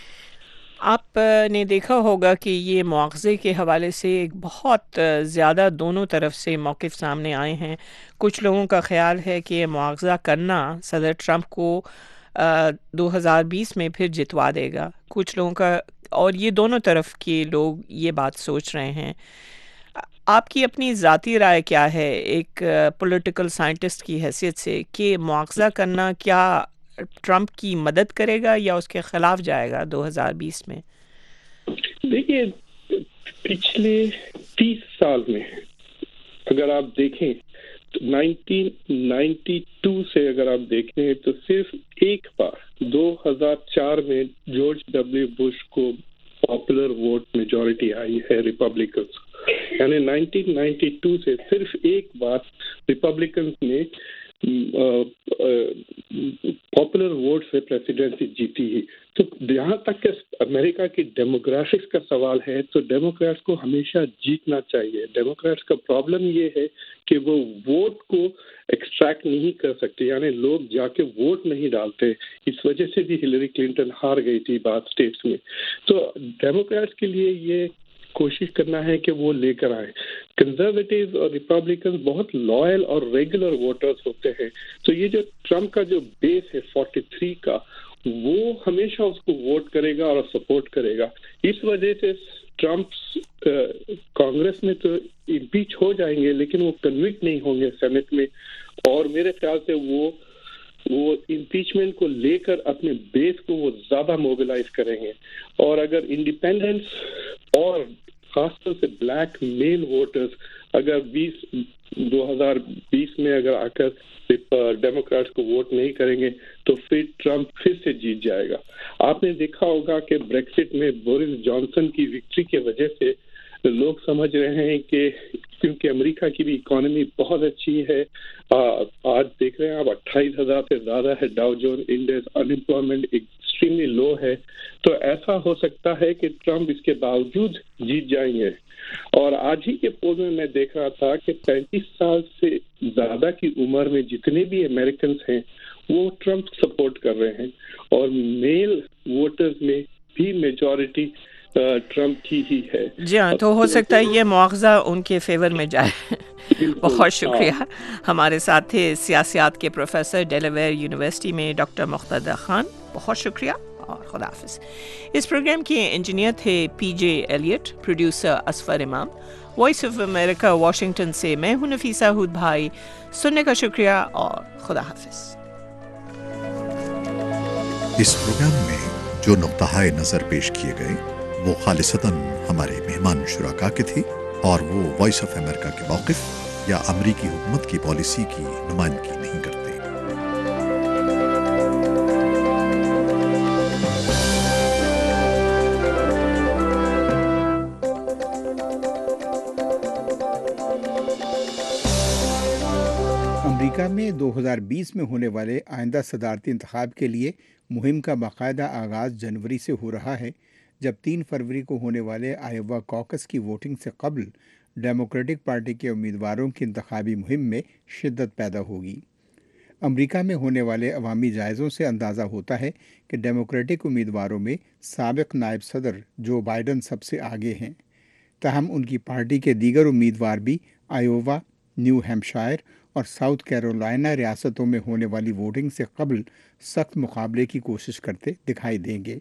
आपने देखा होगा कि ये मुआवजे के हवाले से एक बहुत ज़्यादा दोनों तरफ से मौक़िफ़ सामने आए हैं। कुछ लोगों का ख्याल है कि मुआवजा करना सदर ट्रंप को दो हज़ार बीस में फिर जितवा देगा, कुछ लोगों का, और ये दोनों तरफ के लोग ये बात सोच रहे हैं। आपकी अपनी ज़ाती राय क्या है एक पॉलिटिकल साइंटिस्ट की हैसियत से, कि मुआवजा करना क्या ट्रंप की मदद करेगा या उसके खिलाफ जाएगा दो हज़ार बीस में? देखिए, पिछले तीस साल में अगर आप देखें तो उन्नीस सौ बानवे से अगर आप देखें तो सिर्फ एक बार दो हज़ार चार में जॉर्ज डब्ल्यू बुश को पॉपुलर वोट मेजॉरिटी आई है रिपब्लिकन्स, यानी उन्नीस सौ बानवे से सिर्फ एक बार रिपब्लिकन्स ने पॉपुलर वोट से प्रेसिडेंसी जीती ही। तो जहाँ तक अमेरिका की डेमोग्राफिक्स का सवाल है तो डेमोक्रेट्स को हमेशा जीतना चाहिए। डेमोक्रेट्स का प्रॉब्लम ये है कि वो वोट को एक्सट्रैक्ट नहीं कर सकते, यानी लोग जाके वोट नहीं डालते। इस वजह से भी हिलरी क्लिंटन हार गई थी बात स्टेट्स में। तो डेमोक्रेट्स के लिए ये कोशिश करना है कि वो लेकर आए। कंजर्वेटिव और रिपब्लिकन बहुत लॉयल और रेगुलर वोटर्स होते हैं, तो ये जो ट्रम्प का जो बेस है तैंतालीस का, वो हमेशा उसको वोट करेगा और सपोर्ट करेगा। इस वजह से ट्रम्प कांग्रेस में तो इम्पीच हो जाएंगे, लेकिन वो कन्विक्ट नहीं होंगे सेनेट में, और मेरे ख्याल से वो वो इम्पीचमेंट को लेकर अपने बेस को वो ज्यादा मोबिलाइज करेंगे। और अगर इंडिपेंडेंस और खासतौर से ब्लैक मेल वोटर्स अगर बीस दो हज़ार बीस में अगर आकर डेमोक्रेट्स को वोट नहीं करेंगे तो फिर ट्रंप फिर से जीत जाएगा। आपने देखा होगा कि ब्रेक्सिट में बोरिस जॉनसन की विक्ट्री की वजह से लोग समझ रहे हैं कि क्योंकि अमेरिका की भी इकोनॉमी बहुत अच्छी है, आ, आज देख रहे हैं आप अट्ठाईस हजार से ज्यादा है Dow Jones index, unemployment extremely low है, तो ऐसा हो सकता है कि ट्रंप इसके बावजूद जीत जाएंगे। और आज ही के पोल में मैं देख रहा था कि पैंतीस साल से ज्यादा की उम्र में जितने भी अमेरिकन हैं वो ट्रंप सपोर्ट कर रहे हैं, और मेल वोटर्स में भी मेजॉरिटी ट्रंप की ही है। जी हाँ, तो हो सकता है ये मुआवजा उनके फेवर में जाए। बहुत शुक्रिया। हमारे साथ थे सियासियात के प्रोफेसर डेलावेयर यूनिवर्सिटी में डॉक्टर मुख्तदर खान, बहुत शुक्रिया اور خدا حافظ. اس پروگرام کے انجینئر تھے پی جے ایلیٹ، پروڈیوسر اسفر امام. وائس آف امریکہ واشنگٹن سے میں ہوں نفیسہ ہود بھائی. سننے کا شکریہ اور خدا حافظ. اس پروگرام میں جو نقطہ نظر پیش کیے گئے وہ خالصتاً ہمارے مہمان شرکا کے تھے اور وہ وائس آف امریکہ کے موقف یا امریکی حکومت کی پالیسی کی نمائندگی نہیں کرتے. امریکہ میں دو ہزار بیس میں ہونے والے آئندہ صدارتی انتخاب کے لیے مہم کا باقاعدہ آغاز جنوری سے ہو رہا ہے، جب تین فروری کو ہونے والے آئیوا کاکس کی ووٹنگ سے قبل ڈیموکریٹک پارٹی کے امیدواروں کی انتخابی مہم میں شدت پیدا ہوگی. امریکہ میں ہونے والے عوامی جائزوں سے اندازہ ہوتا ہے کہ ڈیموکریٹک امیدواروں میں سابق نائب صدر جو بائیڈن سب سے آگے ہیں. تاہم ان کی پارٹی کے دیگر امیدوار بھی آئیوا، نیو ہیمپشائر اور ساؤتھ کیرولائنا ریاستوں میں ہونے والی ووٹنگ سے قبل سخت مقابلے کی کوشش کرتے دکھائی دیں گے.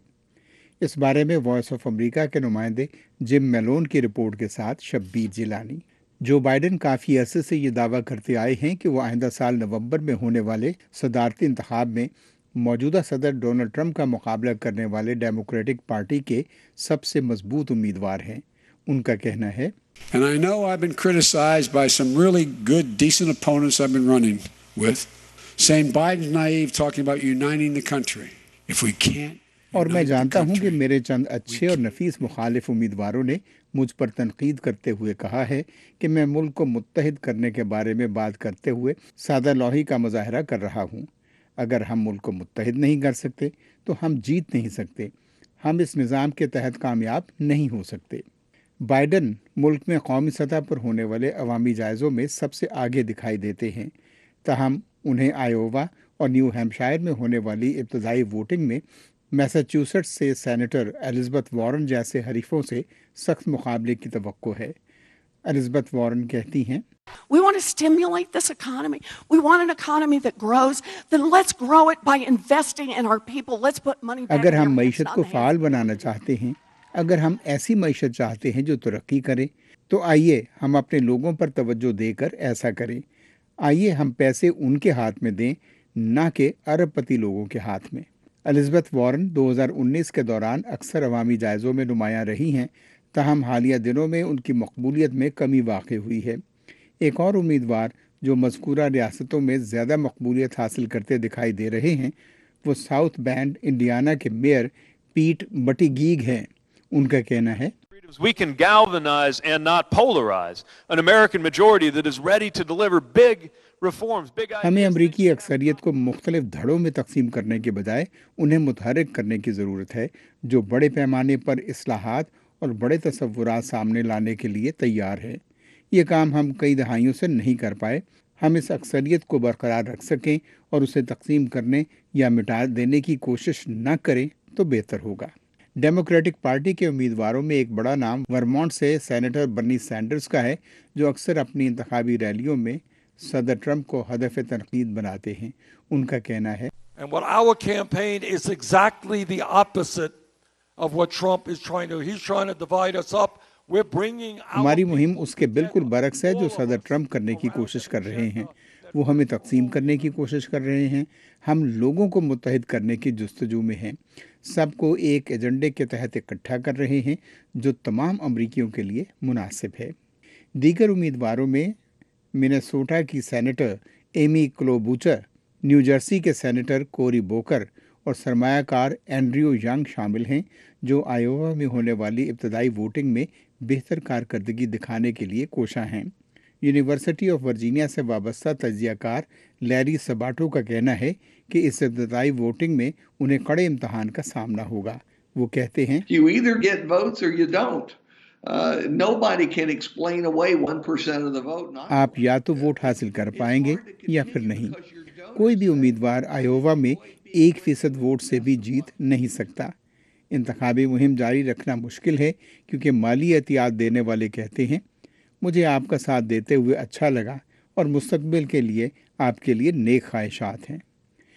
اس بارے میں وائس آف امریکہ کے نمائندے جم میلون کی رپورٹ کے ساتھ شبیر جیلانی. جو بائیڈن کافی عرصے سے یہ دعویٰ کرتے آئے ہیں کہ وہ آئندہ سال نومبر میں ہونے والے صدارتی انتخاب میں موجودہ صدر ڈونلڈ ٹرمپ کا مقابلہ کرنے والے ڈیموکریٹک پارٹی کے سب سے مضبوط امیدوار ہیں. ان کا کہنا ہے And I know I've been criticized by some really good, decent opponents I've been running with, saying Biden's naive, talking about uniting the country. If we can't اور میں جانتا ہوں کہ میرے چند اچھے اور نفیس مخالف امیدواروں نے مجھ پر تنقید کرتے ہوئے کہا ہے کہ میں ملک کو متحد کرنے کے بارے میں بات کرتے ہوئے سادہ لوحی کا مظاہرہ کر رہا ہوں. اگر ہم ملک کو متحد نہیں کر سکتے تو ہم جیت نہیں سکتے. ہم اس نظام کے تحت کامیاب نہیں ہو سکتے. بائیڈن ملک میں قومی سطح پر ہونے والے عوامی جائزوں میں سب سے آگے دکھائی دیتے ہیں، تاہم انہیں آئیوا اور نیو ہیمپشائر میں ہونے والی ابتدائی ووٹنگ میں میساچوسٹس سے سینیٹر الزبتھ وارن جیسے حریفوں سے سخت مقابلے کی توقع ہے. الزبتھ وارن کہتی ہیں We want to stimulate this economy. We want an economy that grows. Then let's grow it by investing in our people. Let's put money back. اگر ہم معیشت کو فعال بنانا چاہتے ہیں، اگر ہم ایسی معیشت چاہتے ہیں جو ترقی کرے، تو آئیے ہم اپنے لوگوں پر توجہ دے کر ایسا کریں. آئیے ہم پیسے ان کے ہاتھ میں دیں، نہ کہ ارب پتی لوگوں کے ہاتھ میں. الزبتھ وارن دو ہزار انیس کے دوران اکثر عوامی جائزوں میں نمایاں رہی ہیں، تاہم حالیہ دنوں میں ان کی مقبولیت میں کمی واقع ہوئی ہے. ایک اور امیدوار جو مذکورہ ریاستوں میں زیادہ مقبولیت حاصل کرتے دکھائی دے رہے ہیں وہ ساؤتھ بینڈ انڈیانا کے میئر پیٹ بٹیگیگ ہیں. ان کا کہنا ہے We can galvanize and not polarize an American majority that is ready to deliver big reforms, big ideas. ہمیں امریکی اکثریت کو مختلف دھڑوں میں تقسیم کرنے کے بجائے انہیں متحرک کرنے کی ضرورت ہے، جو بڑے پیمانے پر اصلاحات اور بڑے تصورات سامنے لانے کے لیے تیار ہے. یہ کام ہم کئی دہائیوں سے نہیں کر پائے. ہم اس اکثریت کو برقرار رکھ سکیں اور اسے تقسیم کرنے یا مٹا دینے کی کوشش نہ کریں تو بہتر ہوگا. ڈیموکریٹک پارٹی کے امیدواروں میں ایک بڑا نام ورمونٹ سے سینیٹر برنی سینڈرز کا ہے، جو اکثر اپنی انتخابی ریلیوں میں صدر ٹرمپ کو ہدف تنقید بناتے ہیں. ان کا کہنا ہے And what our campaign is exactly the opposite of what Trump is trying to. He's trying to divide us up. We're bringing our ہماری مہم اس کے بالکل برعکس ہے جو صدر ٹرمپ کرنے کی کوشش کر رہے ہیں. وہ ہمیں تقسیم کرنے کی کوشش کر رہے ہیں. ہم لوگوں کو متحد کرنے کی جستجو میں ہیں، سب کو ایک ایجنڈے کے تحت اکٹھا کر رہے ہیں جو تمام امریکیوں کے لیے مناسب ہے. دیگر امیدواروں میں منیسوٹا کی senator Amy Klobuchar, New Jersey کے سینیٹر کوری بوکر اور سرمایہ کار اینڈریو ینگ شامل ہیں، جو آئیوا میں ہونے والی ابتدائی ووٹنگ میں بہتر کارکردگی دکھانے کے لیے کوشاں ہیں. یونیورسٹی آف ورجینیا سے وابستہ تجزیہ کار لیری سباٹو کا کہنا ہے کہ اس ابتدائی ووٹنگ میں انہیں کڑے امتحان کا سامنا ہوگا. وہ کہتے ہیں You either get votes or you don't. Uh, nobody can explain away one percent of the vote. آپ یا تو ووٹ حاصل کر پائیں گے یا پھر نہیں. کوئی بھی امیدوار آئیوا میں ایک فیصد ووٹ سے بھی جیت نہیں سکتا. انتخابی مہم جاری رکھنا مشکل ہے کیونکہ مالی احتیاط دینے والے کہتے ہیں مجھے آپ کا ساتھ دیتے ہوئے اچھا لگا اور مستقبل کے لیے آپ کے لیے نیک خواہشات ہیں.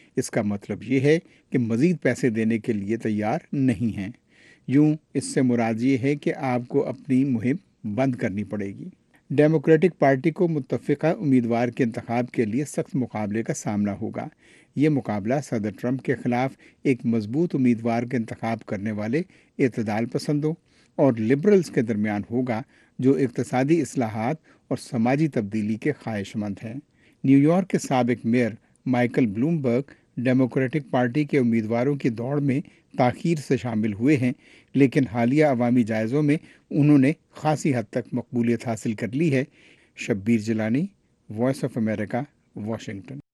اس کا مطلب یہ ہے کہ مزید پیسے دینے کے لیے تیار نہیں ہیں۔ یوں اس سے مراد یہ ہے کہ آپ کو اپنی مہم بند کرنی پڑے گی۔ ڈیموکریٹک پارٹی کو متفقہ امیدوار کے انتخاب کے لیے سخت مقابلے کا سامنا ہوگا۔ یہ مقابلہ صدر ٹرمپ کے خلاف ایک مضبوط امیدوار کا انتخاب کرنے والے اعتدال پسندوں اور لبرلز کے درمیان ہوگا جو اقتصادی اصلاحات اور سماجی تبدیلی کے خواہش مند ہیں۔ نیو یارک کے سابق mayor Michael Bloomberg Democratic party کے امیدواروں کی دوڑ میں تاخیر سے شامل ہوئے ہیں، لیکن حالیہ عوامی جائزوں میں انہوں نے خاصی حد تک مقبولیت حاصل کر لی ہے۔ Shabbir Jilani, Voice of America, Washington.